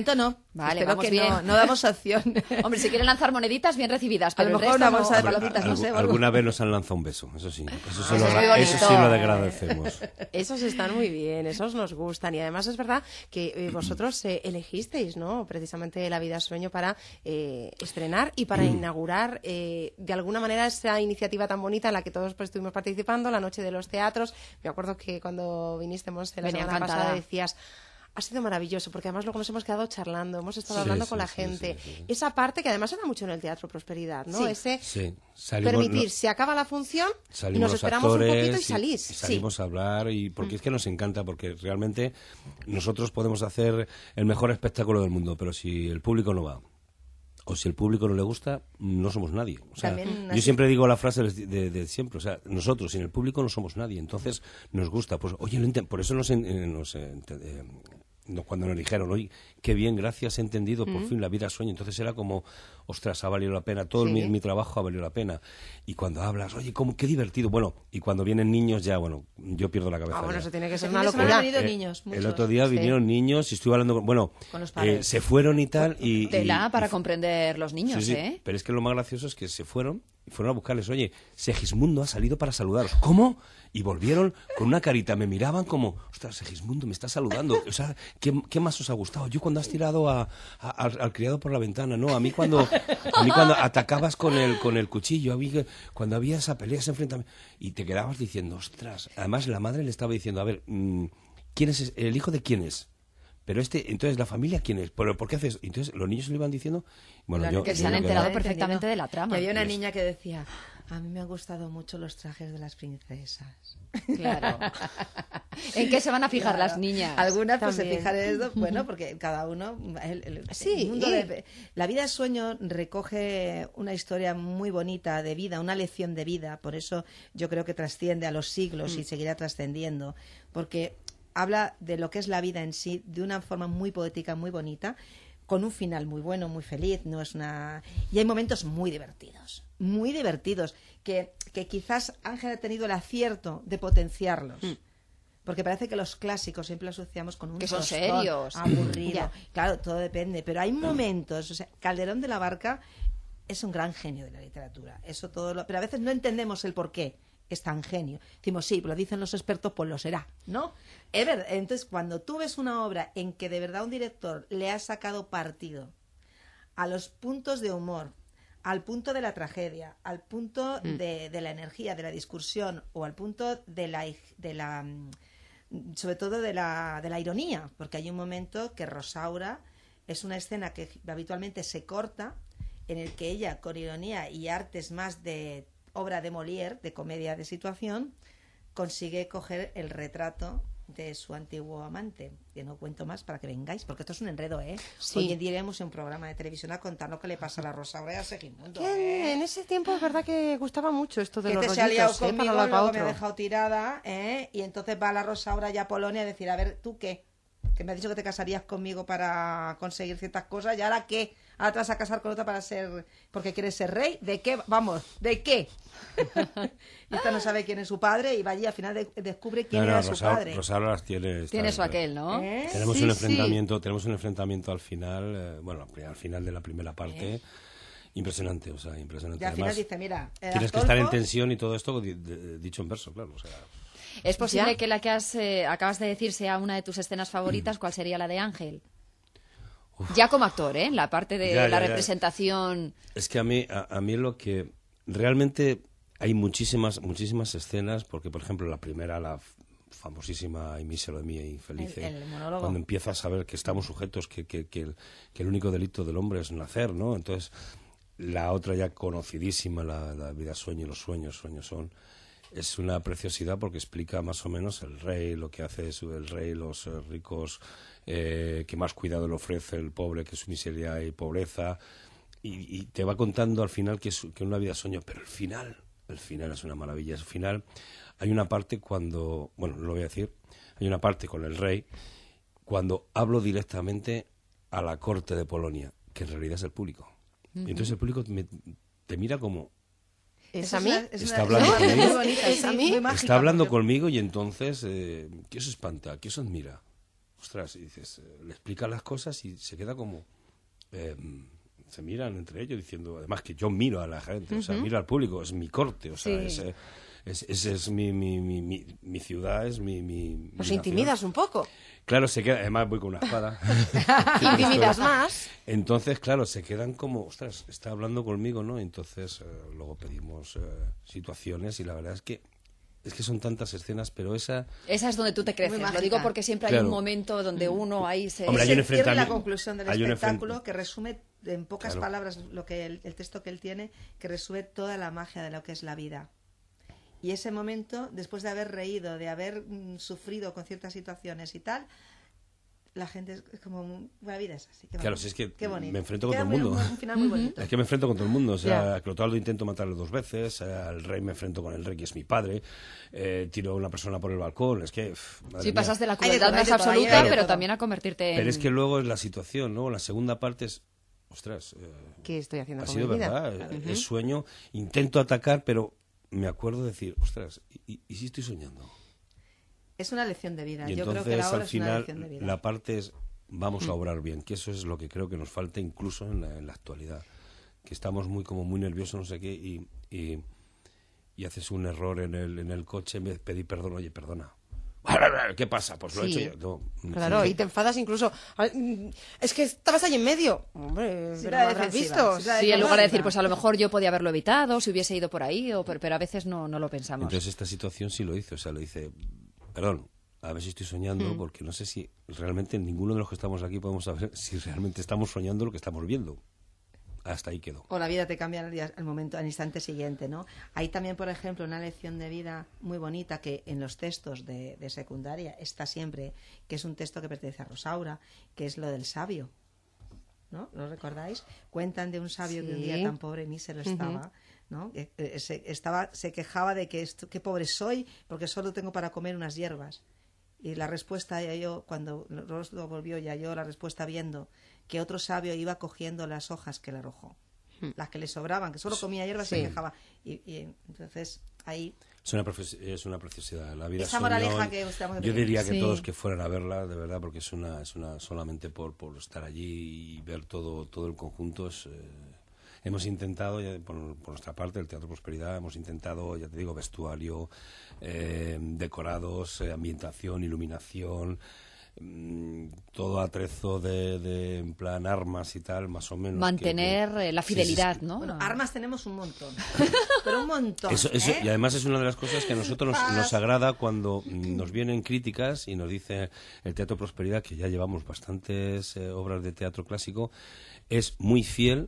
Vale, Espero vamos que bien. no, no damos opción. Hombre, si quieren lanzar moneditas, bien recibidas, pero A lo el mejor resto una bolsa no. de palomitas, no sé. Algu- o algo. alguna vez nos han lanzado un beso, eso sí. Eso sí, Eso lo, es muy agra- eso bonito. sí lo agradecemos. Esos están muy bien, esos nos gustan. Y además es verdad que eh, vosotros eh, elegisteis, ¿no? Precisamente La vida sueño para eh, estrenar y para inaugurar eh, de alguna manera esa iniciativa tan bonita en la que todos pues, estuvimos participando, la Noche de los Teatros. Me acuerdo que cuando vinistemos la Venía semana encantada. pasada decías... Ha sido maravilloso, porque además luego nos hemos quedado charlando, hemos estado Sí, hablando sí, con la sí, gente. sí, sí. Esa parte que además se da mucho en el Teatro Prosperidad, ¿no? Sí. Ese Sí, salimos, permitir, no- se acaba la función y salimos nos los esperamos un actores poquito y y- salís. y salimos a hablar y porque es que nos encanta, porque realmente nosotros podemos hacer el mejor espectáculo del mundo, pero si el público no va o si el público no le gusta, no somos nadie. O sea, También yo así- siempre digo la frase de, de- de siempre, o sea, nosotros sin el público no somos nadie, entonces nos gusta. Pues oye, lo inten- por eso nos, en- eh, nos eh, ente- eh, no- cuando nos dijeron, oye, qué bien, gracias, he entendido, por fin la vida es sueño. Entonces era como, ostras, ha valido la pena, todo Sí. mi, mi trabajo ha valido la pena. Y cuando hablas, oye, cómo, qué divertido. Bueno, y cuando vienen niños ya, bueno, yo pierdo la cabeza. Ah, bueno, ya. eso tiene que ser Este una fin de semana locura. han venido Eh, niños, el muchos. otro día Sí. vinieron niños y estuve hablando con, bueno, Con los eh, padres. se fueron y tal y... y- Tela para y- comprender los niños, Sí, sí, ¿eh? pero es que lo más gracioso es que se fueron y fueron a buscarles, oye, Segismundo ha salido para saludaros. ¿Cómo? Y volvieron con una carita, me miraban como, ostras, Segismundo me está saludando. O sea, ¿qué, qué más os ha gustado? Yo cuando has tirado a, a- al, al criado por la ventana, ¿no? A mí cuando, a mí cuando atacabas con el, con el cuchillo, a mí que- cuando había esa pelea, ese enfrentamiento, y te quedabas diciendo, ostras. Además, la madre le estaba diciendo, a ver, mm, ¿quién es ese- el hijo de quién es? Pero este, entonces, ¿la familia quién es? ¿Pero por qué haces? Entonces, los niños se lo iban diciendo. Bueno, Claro, yo, que yo se han me enterado quedaba- perfectamente de la trama. Y había una Yes. niña que decía, a mí me han gustado mucho los trajes de las princesas. Claro. ¿En qué se van a fijar Claro. las niñas? Algunas pues se También. fijan en esto, bueno, porque cada uno... el- el- Sí, el mundo y- de- La vida es sueño recoge una historia muy bonita de vida, una lección de vida, por eso yo creo que trasciende a los siglos y seguirá trascendiendo, porque habla de lo que es la vida en sí de una forma muy poética, muy bonita, con un final muy bueno, muy feliz, no es una... Y hay momentos muy divertidos, muy divertidos, que, que quizás Ángel ha tenido el acierto de potenciarlos. Porque parece que los clásicos siempre los asociamos con un Que son tostón serios. aburrido. Ya. Claro, todo depende, pero hay momentos, o sea, Calderón de la Barca es un gran genio de la literatura, eso todo lo, pero a veces no entendemos el por qué es tan genio. Decimos, sí, lo dicen los expertos, pues lo será, ¿no? Es verdad. Entonces, cuando tú ves una obra en que de verdad un director le ha sacado partido a los puntos de humor, al punto de la tragedia, al punto de, de la energía, de la discusión, o al punto de la, ig- de la mm, sobre todo de la, de la ironía, porque hay un momento que Rosaura es una escena que habitualmente se corta, en el que ella, con ironía y artes más de obra de Molière, de comedia de situación, consigue coger el retrato de su antiguo amante, que no cuento más para que vengáis, porque esto es un enredo, ¿eh? Sí. Hoy en día iremos a un programa de televisión a contar lo que le pasa a la Rosaura y a Segismundo, Que ¿eh? en ese tiempo es verdad que gustaba mucho esto de Que los te se ha liado rollitos, ¿eh? conmigo, Para un lado luego para me ha otro. dejado tirada, ¿eh? Y entonces va la Rosaura ya a Polonia a decir, a ver, ¿tú qué? Que me has dicho que te casarías conmigo para conseguir ciertas cosas, ¿y ahora qué? Ahora te vas a casar con otra para ser... porque quieres ser rey. ¿De qué? Vamos, ¿de qué? Y esta no sabe quién es su padre y va allí, al final de- descubre quién No, no, era su Rosa- padre. Rosaura las tiene. Tiene está- su aquel, ¿no? ¿Eh? Tenemos Sí, un sí. enfrentamiento, tenemos un enfrentamiento al final, eh, bueno, al final de la primera parte, impresionante, o sea, impresionante. Y al final Además, dice, mira, eh, tienes que estar en Astolfo- tensión y todo esto di- de- dicho en verso, claro, o sea. ¿Es posible ¿Ya? que la que has, eh, acabas de decir sea una de tus escenas favoritas? ¿Cuál sería la de Ángel? Ya como actor, ¿eh? La parte de Ya, la ya, ya. representación... Es que a mí, a, a mí lo que realmente hay muchísimas, muchísimas escenas, porque por ejemplo la primera, la f- famosísima Y mísero de mí infeliz, El- el monólogo. cuando empieza a saber que estamos sujetos, que, que, que, el, que el único delito del hombre es nacer, ¿no? Entonces, la otra ya conocidísima, la, la vida sueño y los sueños, sueños son, es una preciosidad porque explica más o menos el rey, lo que hace su- el rey, los eh, ricos, eh, que más cuidado le ofrece el pobre, que su miseria y pobreza, y, y te va contando al final que es que una vida sueño, pero el final, el final es una maravilla. El final, hay una parte cuando, bueno, no lo voy a decir, hay una parte con el rey, cuando hablo directamente a la corte de Polonia, que en realidad es el público. Y entonces el público me- te mira como... ¿Es Esa a mí? una- es Está una- hablando es muy conmigo. bonita, ¿Es sí, a mí? muy mágica, Está hablando porque- conmigo y entonces, eh, ¿qué os espanta? ¿Qué os admira? Ostras, y dices, eh, le explica las cosas y se queda como... eh, se miran entre ellos diciendo, además que yo miro a la gente, o sea, Ujú. miro al público, es mi corte, o sea, Sí. es, es, es, es mi, mi, mi, mi, mi ciudad, es mi... mi Los mi intimidas nación. un poco. Claro, se queda, además voy con una espada. Intimidas más. Entonces, claro, se quedan como, ostras, está hablando conmigo, ¿no? Entonces, eh, luego pedimos eh, situaciones y la verdad es que es que son tantas escenas, pero esa... Esa es donde tú te creces. Lo mágica. digo porque siempre hay Claro. un momento donde uno ahí se... Hombre, hay Es un el cierre y la enfrentamiento- conclusión del hay un espectáculo enfrent- que resume en pocas Claro. palabras lo que el, el texto que él tiene, que resume toda la magia de lo que es la vida. Y ese momento, después de haber reído, de haber mm, sufrido con ciertas situaciones y tal, la gente es como, la vida es así. Qué Claro, bonito, si es que qué bonito. me enfrento con Queda todo el muy- mundo. Un final muy bonito. Es que me enfrento con todo el mundo. O sea, Ya. a Clotaldo intento matarle dos veces, eh, al rey me enfrento con el rey, que es mi padre, eh, tiro a una persona por el balcón. Es que. Uf, madre Sí, mía. pasas de la Hay de crueldad todo, hay más de todo, absoluta, hay de pero todo. también a convertirte en... Pero es que luego es la situación, ¿no? La segunda parte es. Ostras, eh, ¿Qué estoy haciendo ha con sido mi vida? verdad. eh, Ujú. Es sueño. Intento atacar, pero me acuerdo de decir, ostras, ¿y, y- y si estoy soñando? Es una lección de vida. Y Yo creo entonces, que la obra al es una final, lección de vida. la parte es vamos a Mm. obrar bien, que eso es lo que creo que nos falta incluso en la, en la actualidad. Que estamos muy como muy nerviosos, no sé qué, y, y, y haces un error en el, en el coche, en vez de pedir perdón, oye, perdona. ¿Qué pasa? Pues lo Sí. he hecho yo. No, Claro, sí. y te enfadas incluso. Ay, mm, Es que estabas ahí en medio. Hombre, Sí, pero la me habrás defensiva, visto. sí, la Sí, en lugar de decir, defensiva. pues a lo mejor yo podía haberlo evitado, si hubiese ido por ahí, o, pero, pero a veces no, no lo pensamos. Entonces esta situación sí lo hice, o sea, lo hice, perdón, a ver si estoy soñando, Mm. porque no sé si realmente ninguno de los que estamos aquí podemos saber si realmente estamos soñando lo que estamos viendo. Hasta ahí quedó. O la vida te cambia al, día- al momento, al instante siguiente, ¿no? Hay también, por ejemplo, una lección de vida muy bonita que en los textos de, de secundaria está siempre, que es un texto que pertenece a Rosaura, que es lo del sabio, ¿no? ¿Lo recordáis? Cuentan de un sabio que un día Sí. tan pobre mísero Ujú. estaba, ¿no? Que, eh, se, estaba, se quejaba de que esto, qué pobre soy porque solo tengo para comer unas hierbas. Y la respuesta ya yo, cuando Ross lo volvió, ya yo la respuesta viendo que otro sabio iba cogiendo las hojas que le arrojó, las que le sobraban, que solo comía hierbas y Sí. se quejaba. Y, y entonces ahí Es una, profe- es una preciosidad. La vida Esa soñó, moraleja que estamos yo viendo. diría que Sí. todos que fueran a verla, de verdad, porque es una, es una solamente por, por estar allí y ver todo, todo el conjunto. Es, eh, hemos intentado, ya por, por nuestra parte, el Teatro Prosperidad, hemos intentado, ya te digo, vestuario, eh, decorados, eh, ambientación, iluminación, mm, todo atrezo de, de, en plan, armas y tal, más o menos. que- Mantener que- eh, la Sí, sí, fidelidad, sí. ¿no? bueno, armas tenemos un montón, pero un montón. Eso, eso- ¿eh? Y además es una de las cosas que a nosotros nos, nos agrada cuando mm, nos vienen críticas y nos dice el Teatro Prosperidad, que ya llevamos bastantes eh, obras de teatro clásico, es muy fiel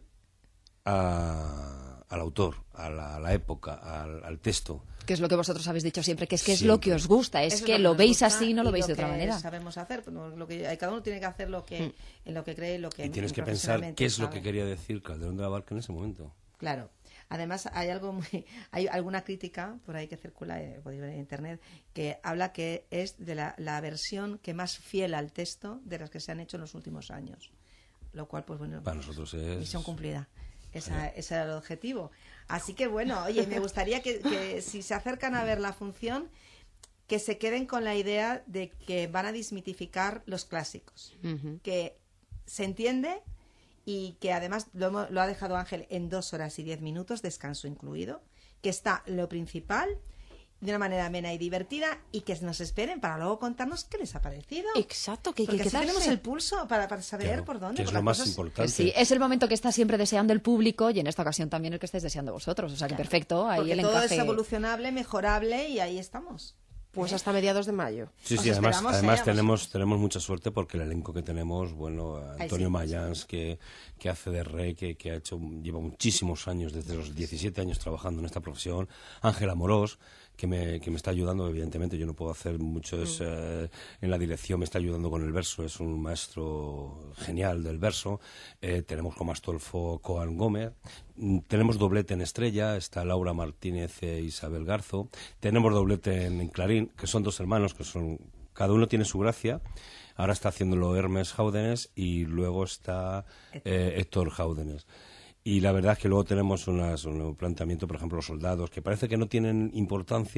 a- al autor, a la, a la época, al, al texto. Que es lo que vosotros habéis dicho siempre, que es que es Siempre. lo que os gusta, es Eso que es lo que nos veis gusta así y no lo y veis de otra que manera. sabemos hacer, pero lo que, cada uno tiene que hacer lo que, en lo que cree, lo que Y tienes que pensar profesionalmente qué es lo sabe. que quería decir Calderón de la Barca en ese momento. Claro. Además, hay algo muy, hay alguna crítica por ahí que circula, eh, podéis ver en internet, que habla que es de la, la versión que más fiel al texto de las que se han hecho en los últimos años. Lo cual, pues bueno, Para nosotros es... misión cumplida. Esa, ese era el objetivo. Así que bueno, oye, me gustaría que, que si se acercan a ver la función, que se queden con la idea de que van a desmitificar los clásicos. Ujú. Que se entiende y que además lo, hemos- lo ha dejado Ángel en dos horas y diez minutos, descanso incluido, que está lo principal de una manera amena y divertida y que nos esperen para luego contarnos qué les ha parecido. Exacto, que hay que Porque así quedarse. tenemos el pulso para, para saber Claro, por dónde. que es porque lo las más cosas- importante. Pues sí, es el momento que está siempre deseando el público y en esta ocasión también el que estáis deseando vosotros. O sea que perfecto, ahí Porque el todo encaje. es evolucionable, mejorable y ahí estamos. Pues hasta mediados de mayo. Sí, Os sí, además, esperamos, además eh, tenemos, tenemos mucha suerte porque el elenco que tenemos, bueno, Ay, Antonio sí. Mayans, que, que hace de rey, que, que ha hecho, lleva muchísimos años, desde los diecisiete años trabajando en esta profesión, Ángela Morós, que me, que me está ayudando, evidentemente, yo no puedo hacer mucho es, eh, en la dirección, me está ayudando con el verso, es un maestro genial del verso, eh, tenemos como Astolfo Coan Gómez, mm, tenemos doblete en Estrella, está Laura Martínez e Isabel Garzo, tenemos doblete en, en Clarín, que son dos hermanos, que son, cada uno tiene su gracia, ahora está haciéndolo Hermes Jáudenes y luego está eh, Héctor Jáudenes. Y la verdad es que luego tenemos unas, un planteamiento, por ejemplo, los soldados, que parece que no tienen importancia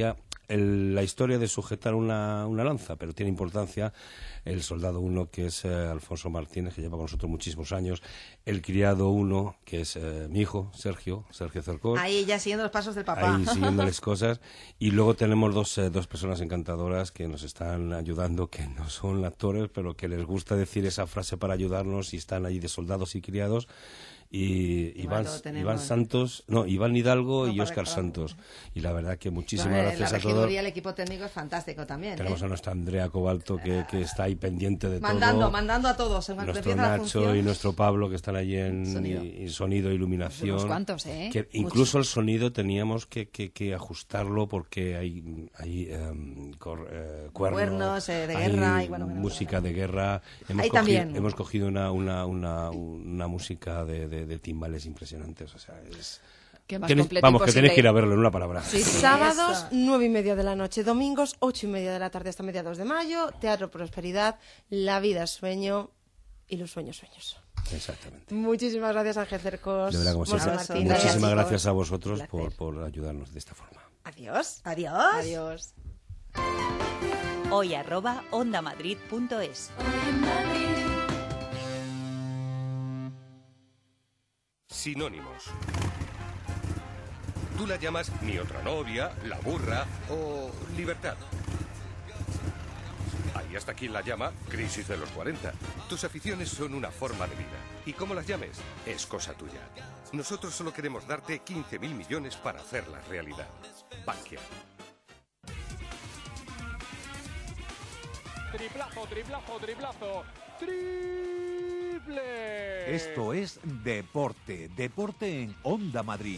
el, la historia de sujetar una, una lanza, pero tiene importancia el soldado uno, que es eh, Alfonso Martínez, que lleva con nosotros muchísimos años, el criado uno, que es eh, mi hijo, Sergio, Sergio Cercós. Ahí ya siguiendo los pasos del papá. Ahí siguiéndoles cosas. Y luego tenemos dos, eh, dos personas encantadoras que nos están ayudando, que no son actores, pero que les gusta decir esa frase para ayudarnos y están allí de soldados y criados. Y Iván, Iván Santos, no, Iván Hidalgo no, y Óscar Santos. Y la verdad que muchísimas bueno, gracias la a todos. La regiduría, el equipo técnico es fantástico también. Tenemos ¿eh? a nuestra Andrea Cobalto, que, que está ahí pendiente de mandando, todo. Mandando a todos. En nuestro Nacho y nuestro Pablo, que están allí en sonido, y, y sonido iluminación. Unos cuantos, ¿eh? Que incluso el sonido teníamos que, que, que ajustarlo porque hay, hay um, cor, eh, cuernos, cuernos eh, de guerra. Hay y bueno, música de guerra. Hemos ahí cogido, también. Hemos cogido una, una, una, una música de, de, de timbales impresionantes, o sea, es... Qué más Tenéis, vamos, que tenéis que ir a verlo en una palabra. Sí, sábados, nueve y media de la noche, domingos, ocho y media de la tarde hasta mediados de mayo, Teatro Prosperidad, La vida es sueño y los sueños sueños. Exactamente. Muchísimas gracias, Ángel Cercós. De verdad, como siempre. Martín, muchísimas gracias, gracias a vosotros por, por ayudarnos de esta forma. Adiós. Adiós. Adiós. Hoy arroba ondamadrid.es. Sinónimos. Tú la llamas mi otra novia, la burra o libertad. Hay hasta quien la llama crisis de los cuarenta. Tus aficiones son una forma de vida. Y cómo las llames, es cosa tuya. Nosotros solo queremos darte quince mil millones para hacerlas realidad. Bankia. Triplazo, triplazo, triplazo. Triple. Esto es Deporte. Deporte en Onda Madrid.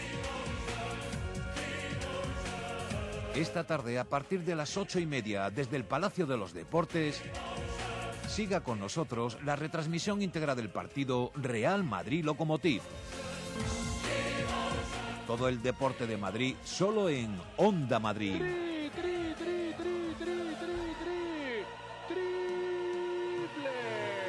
Esta tarde, a partir de las ocho y media, desde el Palacio de los Deportes, siga con nosotros la retransmisión íntegra del partido Real Madrid-Lokomotiv. Todo el deporte de Madrid solo en Onda Madrid. Tri, tri, tri, tri, tri, tri, tri, triple.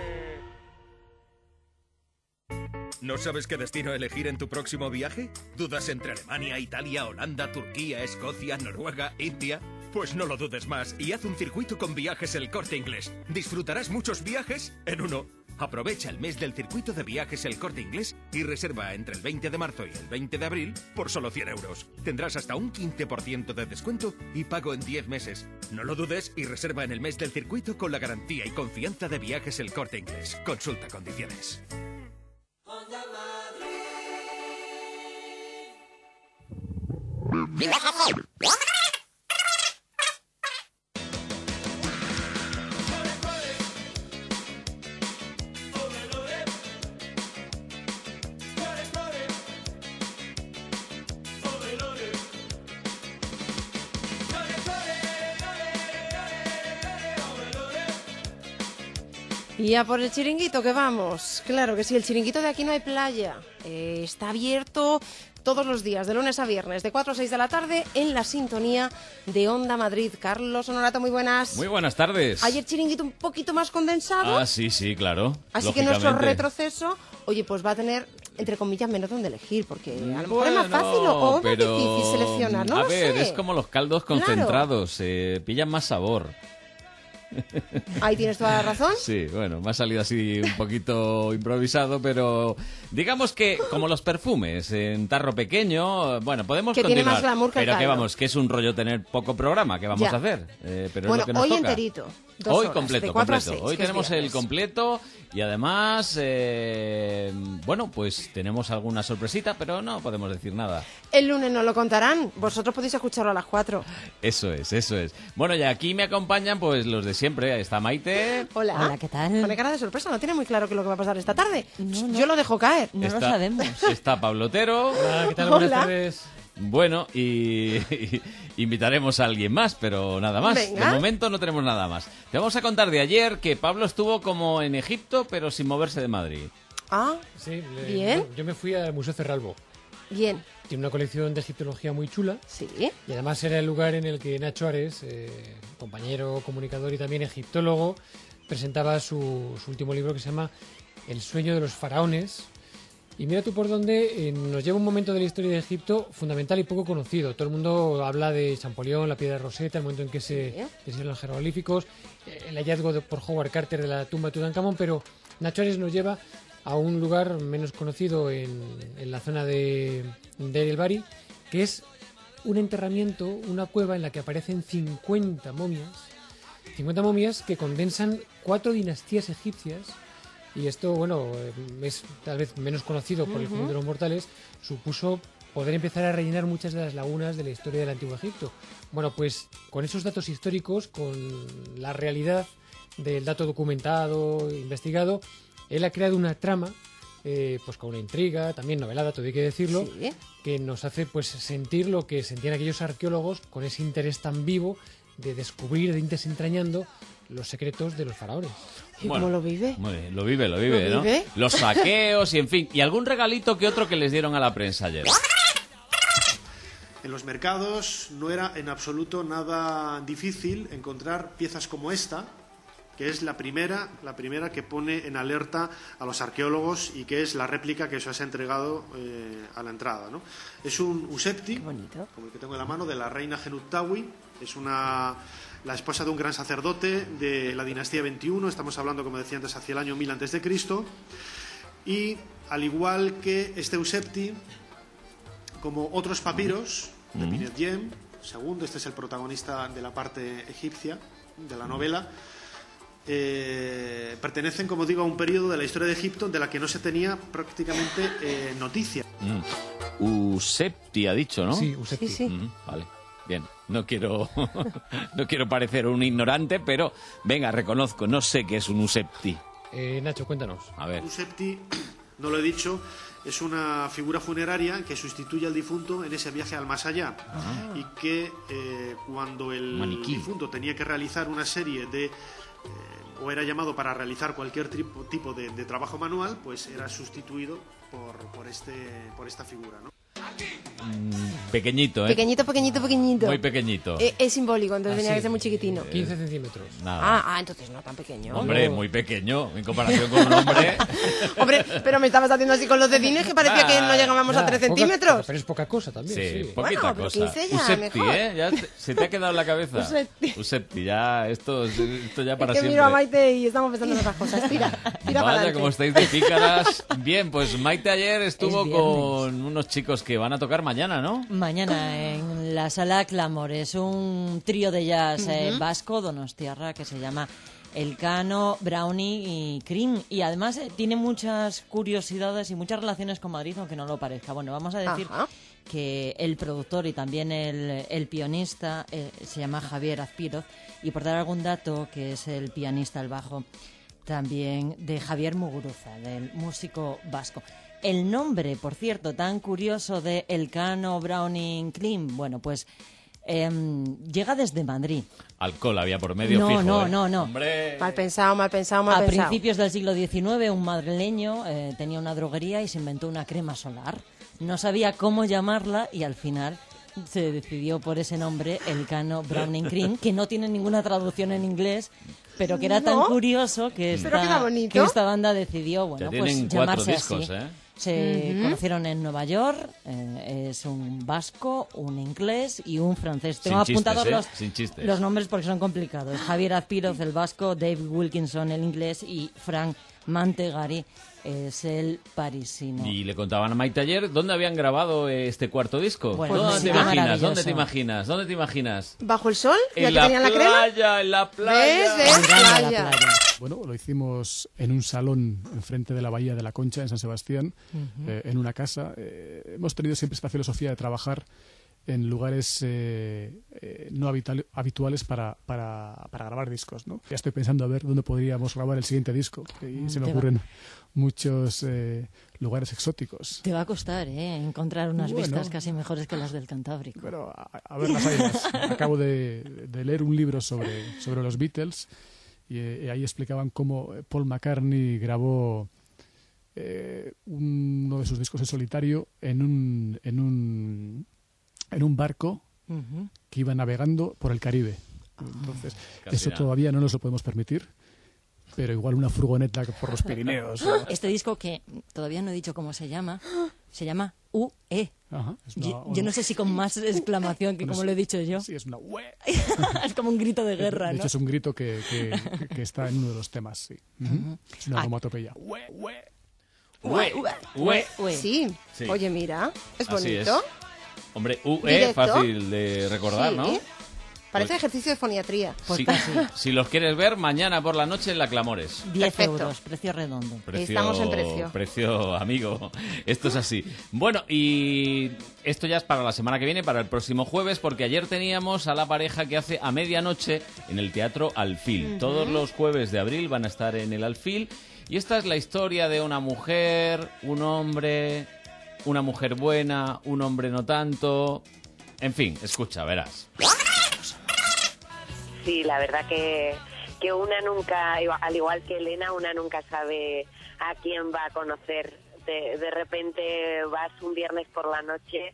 ¿No sabes qué destino elegir en tu próximo viaje? ¿Dudas entre Alemania, Italia, Holanda, Turquía, Escocia, Noruega, India? Pues no lo dudes más y haz un circuito con Viajes El Corte Inglés. Disfrutarás muchos viajes en uno. Aprovecha el mes del circuito de Viajes El Corte Inglés y reserva entre el veinte de marzo y el veinte de abril por solo cien euros. Tendrás hasta un quince por ciento de descuento y pago en diez meses. No lo dudes y reserva en el mes del circuito con la garantía y confianza de Viajes El Corte Inglés. Consulta condiciones. Y a por el chiringuito que vamos. Claro que sí, el chiringuito de aquí no hay playa. Eh, está abierto todos los días, de lunes a viernes, de cuatro a seis de la tarde, en la sintonía de Onda Madrid. Carlos Honorato, muy buenas. Muy buenas tardes. Ayer chiringuito un poquito más condensado. Ah, sí, sí, claro. Así que nuestro retroceso, oye, pues va a tener, entre comillas, menos donde elegir, porque a lo mejor bueno, es más fácil o pero... más difícil seleccionar, no A lo ver, sé. es como los caldos concentrados, eh, pillan más sabor. Ahí tienes toda la razón. Sí, bueno, me ha salido así un poquito improvisado, pero digamos que como los perfumes en tarro pequeño, bueno, podemos que continuar. Tiene más glamour que el pero que caldo. vamos, que es un rollo tener poco programa, ¿qué vamos Ya. a hacer? Eh, pero Bueno, es lo que nos hoy toca. enterito. Dos Hoy horas, completo, de cuatro a completo. seis, Hoy que es tenemos el viernes. completo y además, eh, bueno, pues tenemos alguna sorpresita, pero no podemos decir nada. El lunes nos lo contarán. Vosotros podéis escucharlo a las cuatro. Eso es, eso es. Bueno, y aquí me acompañan pues los de siempre. Ahí está Maite. Hola. Hola, ¿qué tal? Pone cara de sorpresa, no tiene muy claro qué es lo que va a pasar esta tarde. Yo lo dejo caer. No Está- lo sabemos. Está Pablo Otero. Hola, ¿qué tal? Hola. Buenas tardes. Bueno, y, y invitaremos a alguien más, pero nada más. Venga. De momento no tenemos nada más. Te vamos a contar de ayer que Pablo estuvo como en Egipto, pero sin moverse de Madrid. Ah, Sí, le- Bien. Yo, yo me fui al Museo Cerralbo. bien. Tiene una colección de egiptología muy chula. Sí. Y además era el lugar en el que Nacho Ares, eh, compañero, comunicador y también egiptólogo, presentaba su, su último libro que se llama El sueño de los faraones. Y mira tú por dónde eh, nos lleva un momento de la historia de Egipto fundamental y poco conocido. Todo el mundo habla de Champollion, la piedra de Rosetta, el momento en que se hicieron los jeroglíficos, eh, el hallazgo de, por Howard Carter de la tumba de Tutankamón, pero Nacho Ares nos lleva a un lugar menos conocido en, en la zona de, de El Bari, que es un enterramiento, una cueva en la que aparecen cincuenta momias, cincuenta momias que condensan cuatro dinastías egipcias. Y esto, bueno, es tal vez menos conocido por el común de los mortales, supuso poder empezar a rellenar muchas de las lagunas de la historia del Antiguo Egipto. Bueno, pues con esos datos históricos, con la realidad del dato documentado, investigado, él ha creado una trama, eh, pues con una intriga, también novelada, todo hay que decirlo, sí, que nos hace pues sentir lo que sentían aquellos arqueólogos con ese interés tan vivo de descubrir, de ir desentrañando los secretos de los faraones. ¿Y bueno, cómo lo vive? Muy bien, lo vive, lo vive, ¿Lo ¿no? vive? Los saqueos y, en fin, y algún regalito que otro que les dieron a la prensa ayer. En los mercados no era en absoluto nada difícil encontrar piezas como esta, que es la primera, la primera que pone en alerta a los arqueólogos y que es la réplica que se os ha entregado eh, a la entrada, ¿no? Es un usepti, como el que tengo en la mano, de la reina Genuttawi. Es una, la esposa de un gran sacerdote de la dinastía veintiuno, estamos hablando, como decía antes, hacia el año mil antes de Cristo, y al igual que este usepti, como otros papiros de Pinet Yem, segundo, este es el protagonista de la parte egipcia de la novela, eh, pertenecen, como digo, a un periodo de la historia de Egipto de la que no se tenía prácticamente eh, noticia. Mm. Usepti ha dicho, ¿no? Sí, Usepti. Sí, sí. Mm, vale. Bien, no quiero no quiero parecer un ignorante, pero venga, reconozco, no sé qué es un usepti. Eh, Nacho, cuéntanos. A ver. Usepti, no lo he dicho, es una figura funeraria que sustituye al difunto en ese viaje al más allá. Ah. Y que eh, cuando el Maniquí. difunto tenía que realizar una serie de... Eh, o era llamado para realizar cualquier tipo, tipo de, de trabajo manual, pues era sustituido por, por, este, por esta figura, ¿no? Mm, pequeñito, ¿eh? Pequeñito, pequeñito, pequeñito. Muy pequeñito. Eh, es simbólico, entonces Ah, tenía sí. que ser muy chiquitino. quince centímetros. Nada. Ah, ah, entonces no tan pequeño. Hombre, muy pequeño en comparación con un hombre. Hombre, pero me estabas haciendo así con los dedines que parecía que no llegábamos Ya, a tres poca- centímetros. pero es poca cosa también. Sí, Sí, poquita Bueno, pero cosa. quince ya, Usepti, mejor. ¿eh? Ya te- se te ha quedado en la cabeza. Usepti. Usepti, ya, esto, esto ya para es que siempre. miro a Maite y estamos pensando en otras cosas. Tira, tira para Vaya, adelante. como estáis de pícaras. Bien, pues Maite ayer estuvo Es viernes. con unos chicos que van a tocar mañana, ¿no? Mañana en la sala Clamor es un trío de jazz eh, Ujú. vasco donostiarra que se llama Elcano, Brownie y Cream, y además eh, tiene muchas curiosidades y muchas relaciones con Madrid, aunque no lo parezca. Bueno, vamos a decir Ajá. que el productor y también el, el pianista eh, se llama Javier Azpiroz, y por dar algún dato, que es el pianista al bajo también de Javier Muguruza, del músico vasco. El nombre, por cierto, tan curioso de Elcano, Browning, Cream, bueno, pues em, llega desde Madrid. Alcohol había por medio No, fijo. no, ¿eh? no, no. Hombre. Mal pensado, mal pensado, mal A pensado. principios del siglo diecinueve, un madrileño eh, tenía una droguería y se inventó una crema solar. No sabía cómo llamarla y al final se decidió por ese nombre, Elcano Browning Cream, que no tiene ninguna traducción en inglés, pero que era tan ¿No? curioso que Pero queda esta, bonito. que esta banda decidió, bueno, Ya pues tienen cuatro llamarse discos, así. ¿eh? Se Ujú. conocieron en Nueva York, eh, es un vasco, un inglés y un francés. Sin Tengo chistes, apuntados ¿eh? los, Sin chistes. los nombres porque son complicados. Javier Azpiroz, el vasco, David Wilkinson, el inglés, y Frank Mantegari es el parisino. Y le contaban a Maite ayer dónde habían grabado este cuarto disco. Bueno, ¿Dónde pues te sí, qué imaginas? maravilloso. ¿Dónde te imaginas? ¿Dónde te imaginas? ¿Bajo el sol? ¿Ya En que la tenían la crema? playa, en la playa. ¿Ves? ¿Ves? Mirando a la Playa. playa. Bueno, lo hicimos en un salón enfrente de la Bahía de la Concha, en San Sebastián, Ujú. eh, en una casa. Eh, hemos tenido siempre esta filosofía de trabajar en lugares eh, eh, no habital- habituales para, para, para grabar discos, ¿no? Ya estoy pensando a ver dónde podríamos grabar el siguiente disco. Y Mm, se me te va- ocurren muchos eh, lugares exóticos. Te va a costar, ¿eh? Encontrar unas Bueno. vistas casi mejores que las del Cantábrico. Pero a, a ver las hayas. Acabo de, de leer un libro sobre, sobre los Beatles y eh, ahí explicaban cómo Paul McCartney grabó eh, uno de sus discos en solitario en un, en un, en un barco Ujú. que iba navegando por el Caribe. Entonces, Casi eso nada. todavía no nos lo podemos permitir. pero igual una furgoneta por los Pirineos. ¿no? Este disco, que todavía no he dicho cómo se llama, se llama U E. Ajá, es una- yo, yo no sé si con más exclamación que Bueno, como es- lo he dicho yo. Sí, es una ue. Es como un grito de guerra, De ¿no? hecho, es un grito que, que, que está en uno de los temas, sí. Ujú. Ujú. Es una Ah. onomatopeya. Ue, Ue, ue. ue. Sí. Sí. Oye, mira, es Así bonito. es. Hombre, U E, Directo. fácil de recordar, Sí. ¿no? Parece Pues- ejercicio de foniatría. Pues Si, si los quieres ver, mañana por la noche en la Clamores. diez Perfecto. euros, precio redondo. Precio, Estamos en precio. Precio, amigo. Esto es así. Bueno, y esto ya es para la semana que viene, para el próximo jueves, porque ayer teníamos a la pareja que hace a medianoche en el Teatro Alfil. Ujú. Todos los jueves de abril van a estar en el Alfil. Y esta es la historia de una mujer, un hombre, una mujer buena, un hombre no tanto. En fin, escucha, verás. Sí, la verdad que, que una nunca, al igual que Elena, una nunca sabe a quién va a conocer. De, de repente vas un viernes por la noche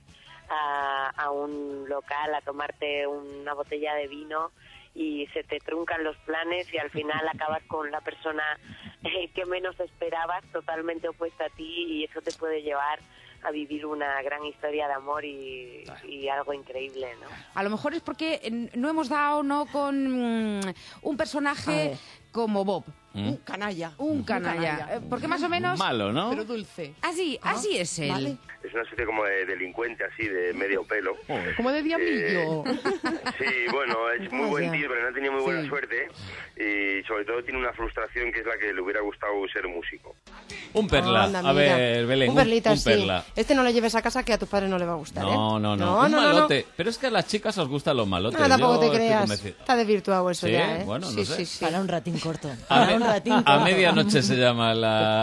a, a un local a tomarte una botella de vino y se te truncan los planes y al final acabas con la persona eh, que menos esperabas, totalmente opuesta a ti, y eso te puede llevar a vivir una gran historia de amor y, y algo increíble, ¿no? A lo mejor es porque eh, no hemos dado no con mm, un A personaje ver. como Bob. ¿Mm? Un canalla. Un canalla. canalla. Eh, Porque más o menos... Malo, ¿no? Pero dulce. Así, así es él. Vale. Es una especie como de delincuente así, de medio pelo. Como de diablillo. Eh, sí, bueno, es muy buen Vaya. tío, pero no ha tenido muy buena Sí. suerte. Y sobre todo tiene una frustración que es la que le hubiera gustado ser músico. Un perla. Anda, a mira. ver, Belén, un perlita, un sí. perla. Este no lo lleves a casa, que a tu padre no le va a gustar, ¿eh? No, no, no, No, un no, no, no. malote. Pero es que a las chicas os gustan los malotes. No, tampoco Yo te estoy creas. convencido. Está desvirtuado eso ¿Sí? ya, ¿eh? Bueno, no sí, sé. sí, sí. Para un ratín corto. A, Para me- un ratín a corto. medianoche se llama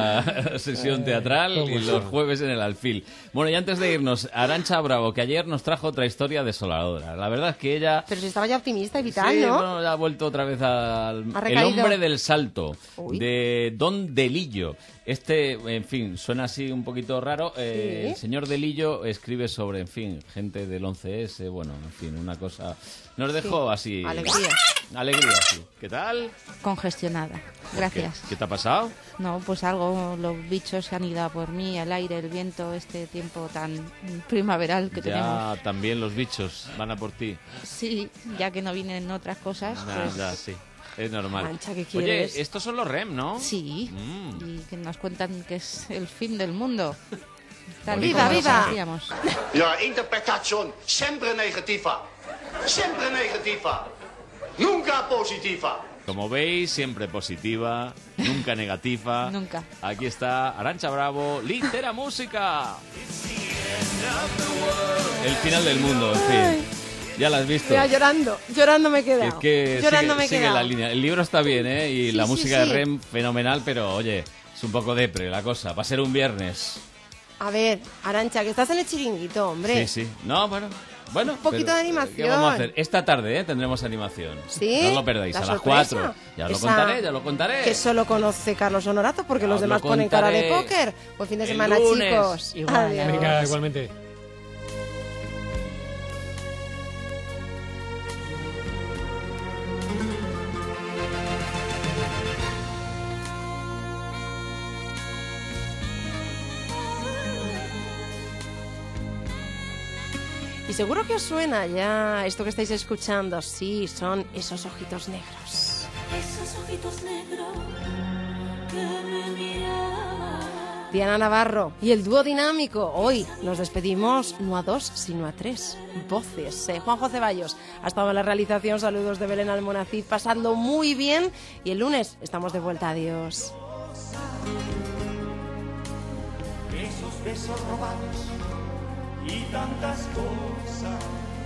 la sesión teatral ¿cómo y se los llama? jueves en el Alfil. Bueno, y antes de irnos, Arantxa Bravo, que ayer nos trajo otra historia desoladora. La verdad es que ella... Pero si estaba ya optimista y vital, Sí, ¿no? bueno, ya ha vuelto otra vez al Ha El recaído. hombre del salto, Uy. de Don Delillo. Este, en fin, suena así un poquito raro. Eh, Sí. El señor Delillo escribe sobre, en fin, gente del once ese, bueno, en fin, una cosa... Nos dejó Sí. así... Alegría. Alegría, sí. ¿Qué tal? Congestionada. Gracias. ¿Qué, qué te ha pasado? No, pues algo, los bichos se han ido a por mí, el aire, el viento, este tiempo tan primaveral que tenemos. Ya también los bichos van a por ti. Sí, ya que no vienen otras cosas, Nah, pues... ya, sí. Es normal. Mancha, ¿qué Oye, quieres? estos son los R E M, ¿no? Sí, Mm. y que nos cuentan que es el fin del mundo. Tal y Viva, como lo viva. sentíamos. La interpretación siempre negativa. Siempre negativa. Nunca positiva. Como veis, siempre positiva, nunca negativa. Nunca. Aquí está Arantxa Bravo, Litera Música. El final del mundo, en fin. Ya lo has visto. Mira, llorando, llorando me he quedado. Es que llorando sigue, me he sigue quedado. la línea. El libro está bien, ¿eh? Y Sí, la sí, música sí. de R E M fenomenal, pero oye, es un poco depre la cosa. Va a ser un viernes. A ver, Arantxa, que estás en el chiringuito, hombre. Sí, sí. No, bueno. Bueno, Un poquito pero, de ¿qué animación. vamos a hacer? Esta tarde ¿eh? tendremos animación. ¿Sí? No os lo perdáis, La a las sorpresa. cuatro. Ya lo Esa contaré, ya lo contaré. Que solo conoce Carlos Honorato, porque Ya los os demás lo ponen cara de contaré póker. Buen fin de el semana, lunes. chicos. Igual, Adiós. Venga, igualmente. Y seguro que os suena ya esto que estáis escuchando. Sí, son esos ojitos negros. Esos ojitos negros que me miraban. Diana Navarro y el dúo dinámico. Hoy nos despedimos no a dos, sino a tres voces. Eh, Juanjo Ceballos ha estado en la realización. Saludos de Belén Almonacid, pasando muy bien. Y el lunes estamos de vuelta. Adiós. Esos besos robados y tantas cosas.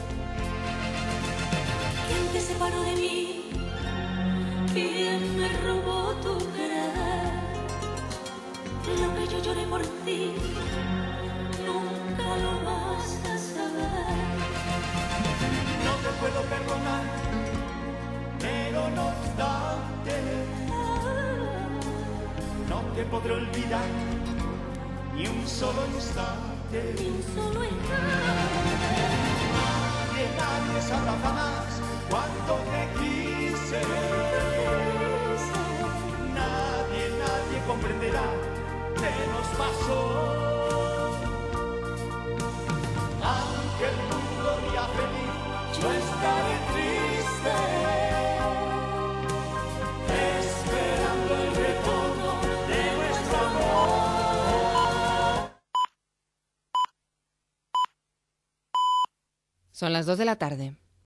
¿Quién te separó de mí? ¿Quién me robó tu querer? Lo que yo lloré por ti, nunca lo vas a saber. No te puedo perdonar, pero no obstante, no te podré olvidar ni un solo instante. Ni un solo instante. Nadie, nadie sabrá jamás cuánto te quise. no estaré triste, esperando el retorno de nuestro amor. Son las dos de la tarde.